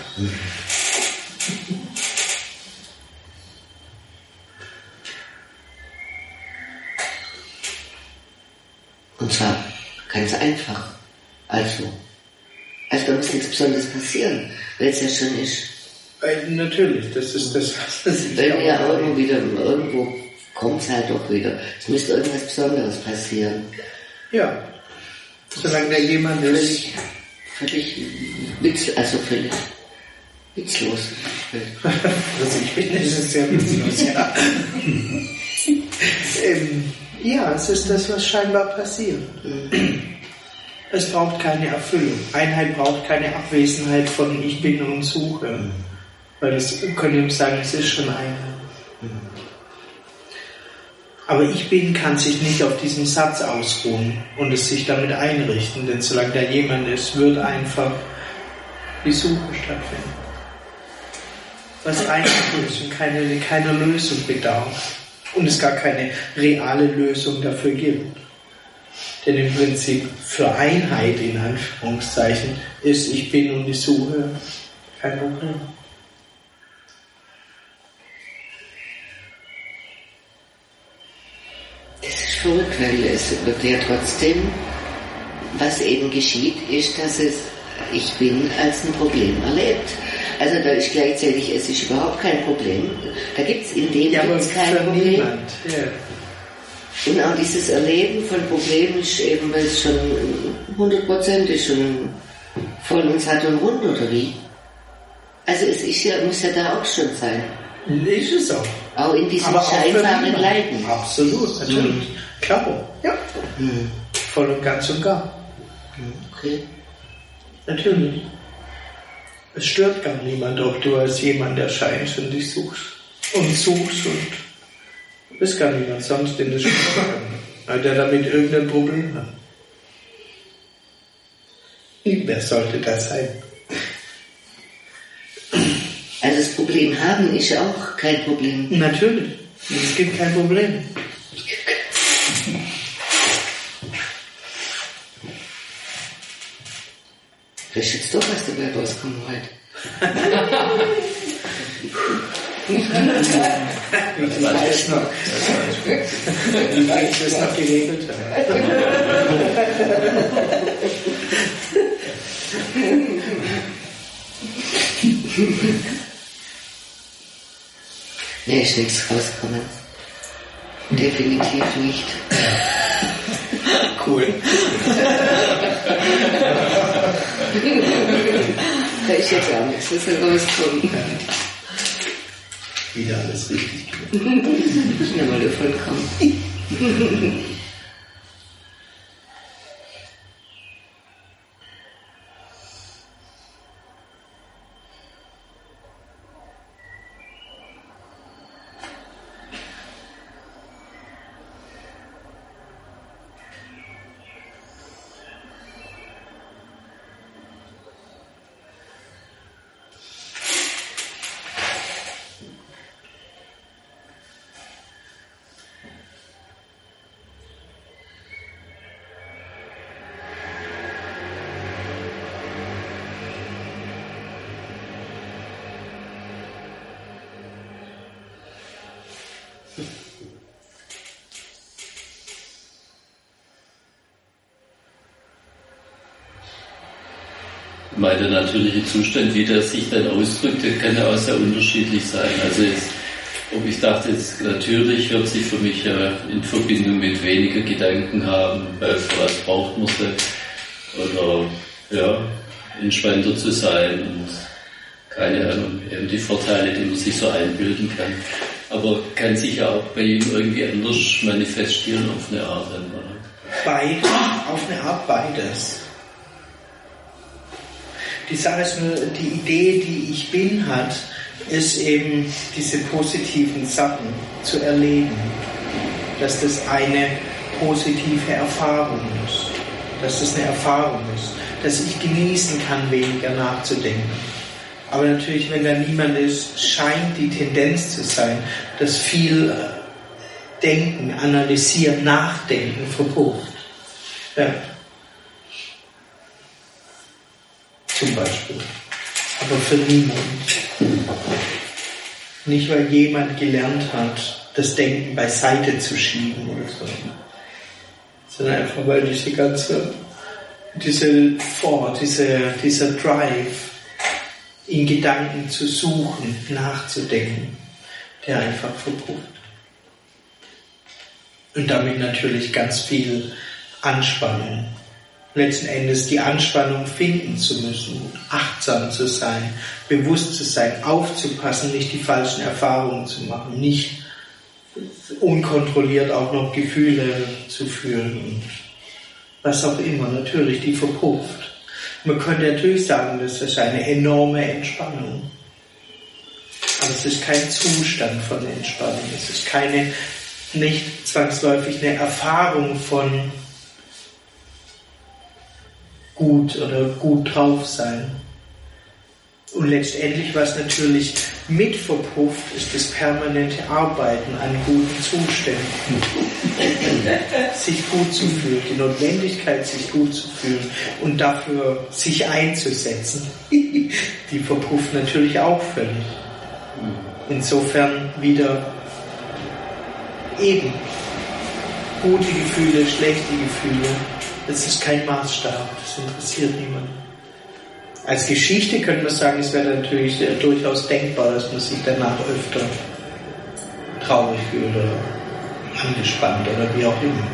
Und zwar ganz einfach. Also da muss nichts Besonderes passieren, weil es ja schon ist. Natürlich, das ist das, was ich weil ja irgendwo kommt es halt doch wieder. Es müsste irgendwas Besonderes passieren. Ja. Solange da jemand ist. Völlig witzlos. Also ich bin, das ist sehr witzlos, ja. Ja, es ist das, was scheinbar passiert. Es braucht keine Erfüllung. Einheit braucht keine Abwesenheit von Ich Bin und Suche. Weil das können wir sagen, es ist schon Einheit. Aber Ich Bin kann sich nicht auf diesem Satz ausruhen und es sich damit einrichten, denn solange da jemand ist, wird einfach die Suche stattfinden. Was eigentlich ist und keine Lösung bedarf. Und es gar keine reale Lösung dafür gibt. Denn im Prinzip für Einheit in Anführungszeichen ist Ich Bin und die Suche kein Problem. Das ist verrückt, weil es wird ja trotzdem, was eben geschieht, ist, dass es Ich Bin als ein Problem erlebt. Also da ist gleichzeitig, es ist überhaupt kein Problem. Da gibt es in dem kein Problem. Niemand. Ja. Und auch dieses Erleben von Problemen ist eben, weil es schon 100% ist, schon voll und satt und rund, oder wie? Also es ist ja, muss ja da auch schon sein. Ist es auch. Auch in diesem scheinbaren Leiden. Absolut, natürlich. Klar, ja. Voll und ganz und gar. Okay. Natürlich. Es stört gar niemand, ob du als jemand erscheinst und dich suchst. Und du bist gar niemand sonst in der Sprache, weil der damit irgendein Problem hat. Wer sollte das sein? Also das Problem haben ist auch kein Problem. Natürlich. Es gibt kein Problem. Da ist jetzt doch was dabei rauskommen heute. Ich weiß noch. Ich das noch geregelt. Nee, ist nichts rausgekommen. Definitiv nicht. Cool. Da ist jetzt auch nichts, was soll rauskommen. Wieder alles richtig. Schnell mal davon kommen. der natürliche Zustand, wie der sich dann ausdrückt, der kann ja auch sehr unterschiedlich sein. Also jetzt, ob ich dachte, jetzt natürlich hört sich für mich ja in Verbindung mit weniger Gedanken haben, weil für was braucht man sie, oder ja, entspannter zu sein und keine Ahnung, eben die Vorteile, die man sich so einbilden kann. Aber kann sich ja auch bei ihm irgendwie anders manifestieren auf eine Art. Beides, auf eine Art beides. Die Sache ist nur, die Idee, die ich bin hat, ist eben diese positiven Sachen zu erleben. Dass das eine positive Erfahrung ist. Dass das eine Erfahrung ist. Dass ich genießen kann, weniger nachzudenken. Aber natürlich, wenn da niemand ist, scheint die Tendenz zu sein, dass viel Denken, Analysieren, Nachdenken verpufft. Ja. Zum Beispiel. Aber für niemanden. Nicht, weil jemand gelernt hat, das Denken beiseite zu schieben oder so. Sondern einfach, weil dieser Drive, in Gedanken zu suchen, nachzudenken, der einfach verpufft. Und damit natürlich ganz viel Anspannung. Letzten Endes die Anspannung finden zu müssen, achtsam zu sein, bewusst zu sein, aufzupassen, nicht die falschen Erfahrungen zu machen, nicht unkontrolliert auch noch Gefühle zu fühlen und was auch immer, natürlich, die verpufft. Man könnte natürlich sagen, das ist eine enorme Entspannung. Aber es ist kein Zustand von Entspannung. Es ist nicht zwangsläufig eine Erfahrung von gut oder gut drauf sein. Und letztendlich, was natürlich mit verpufft, ist das permanente Arbeiten an guten Zuständen. Sich gut zu fühlen, die Notwendigkeit, sich gut zu fühlen und dafür sich einzusetzen, die verpufft natürlich auch völlig. Insofern wieder eben gute Gefühle, schlechte Gefühle, das ist kein Maßstab, das interessiert niemanden. Als Geschichte könnte man sagen, es wäre natürlich durchaus denkbar, dass man sich danach öfter traurig fühlt oder angespannt oder wie auch immer.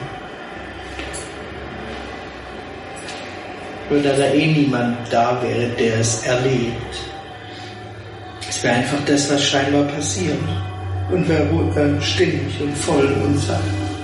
Weil da niemand da wäre, der es erlebt. Es wäre einfach das, was scheinbar passiert. Und wäre stimmig und voll und satt.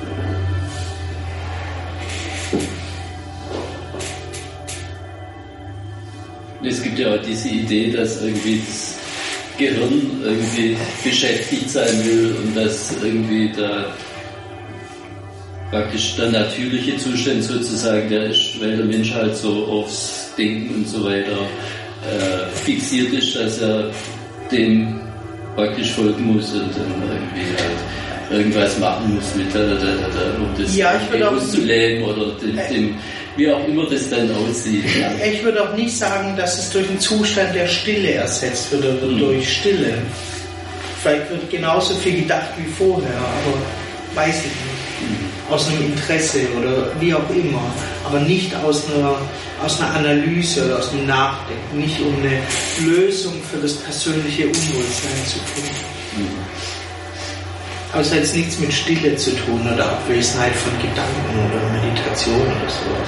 Es gibt ja auch diese Idee, dass irgendwie das Gehirn irgendwie beschäftigt sein will und dass irgendwie da praktisch der natürliche Zustand sozusagen, der ist, weil der Mensch halt so aufs Denken und so weiter fixiert ist, dass er dem praktisch folgen muss und dann irgendwie halt irgendwas machen muss mit um das auszuleben oder dem wie auch immer das dann aussieht. Ja. Ich würde auch nicht sagen, dass es durch einen Zustand der Stille ersetzt wird oder durch Stille. Vielleicht wird genauso viel gedacht wie vorher, aber weiß ich nicht. Aus einem Interesse oder wie auch immer, aber nicht aus einer Analyse oder aus einem Nachdenken, nicht um eine Lösung für das persönliche Unwohlsein zu finden. Aber es hat jetzt nichts mit Stille zu tun oder Abwesenheit von Gedanken oder Meditation oder sowas.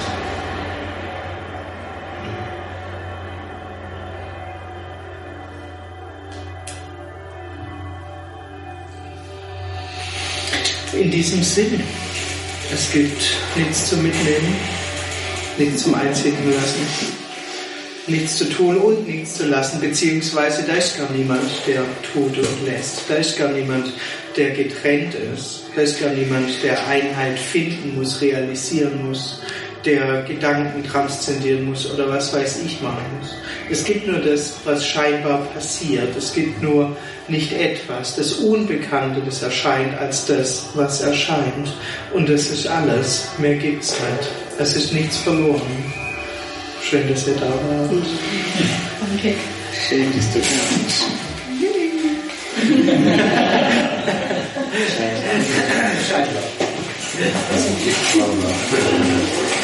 In diesem Sinne, es gibt nichts zu mitnehmen, nichts zum Einsinken lassen, nichts zu tun und nichts zu lassen, beziehungsweise da ist gar niemand, der tut und lässt. Da ist gar niemand, der getrennt ist. Da ist gar niemand, der Einheit finden muss, realisieren muss, der Gedanken transzendieren muss oder was weiß ich machen muss. Es gibt nur das, was scheinbar passiert. Es gibt nur nicht etwas. Das Unbekannte, das erscheint als das, was erscheint. Und das ist alles. Mehr gibt's nicht. Es ist nichts verloren. Schön, dass ihr da wart. Danke. Schön, dass du da bist. Scheinbar.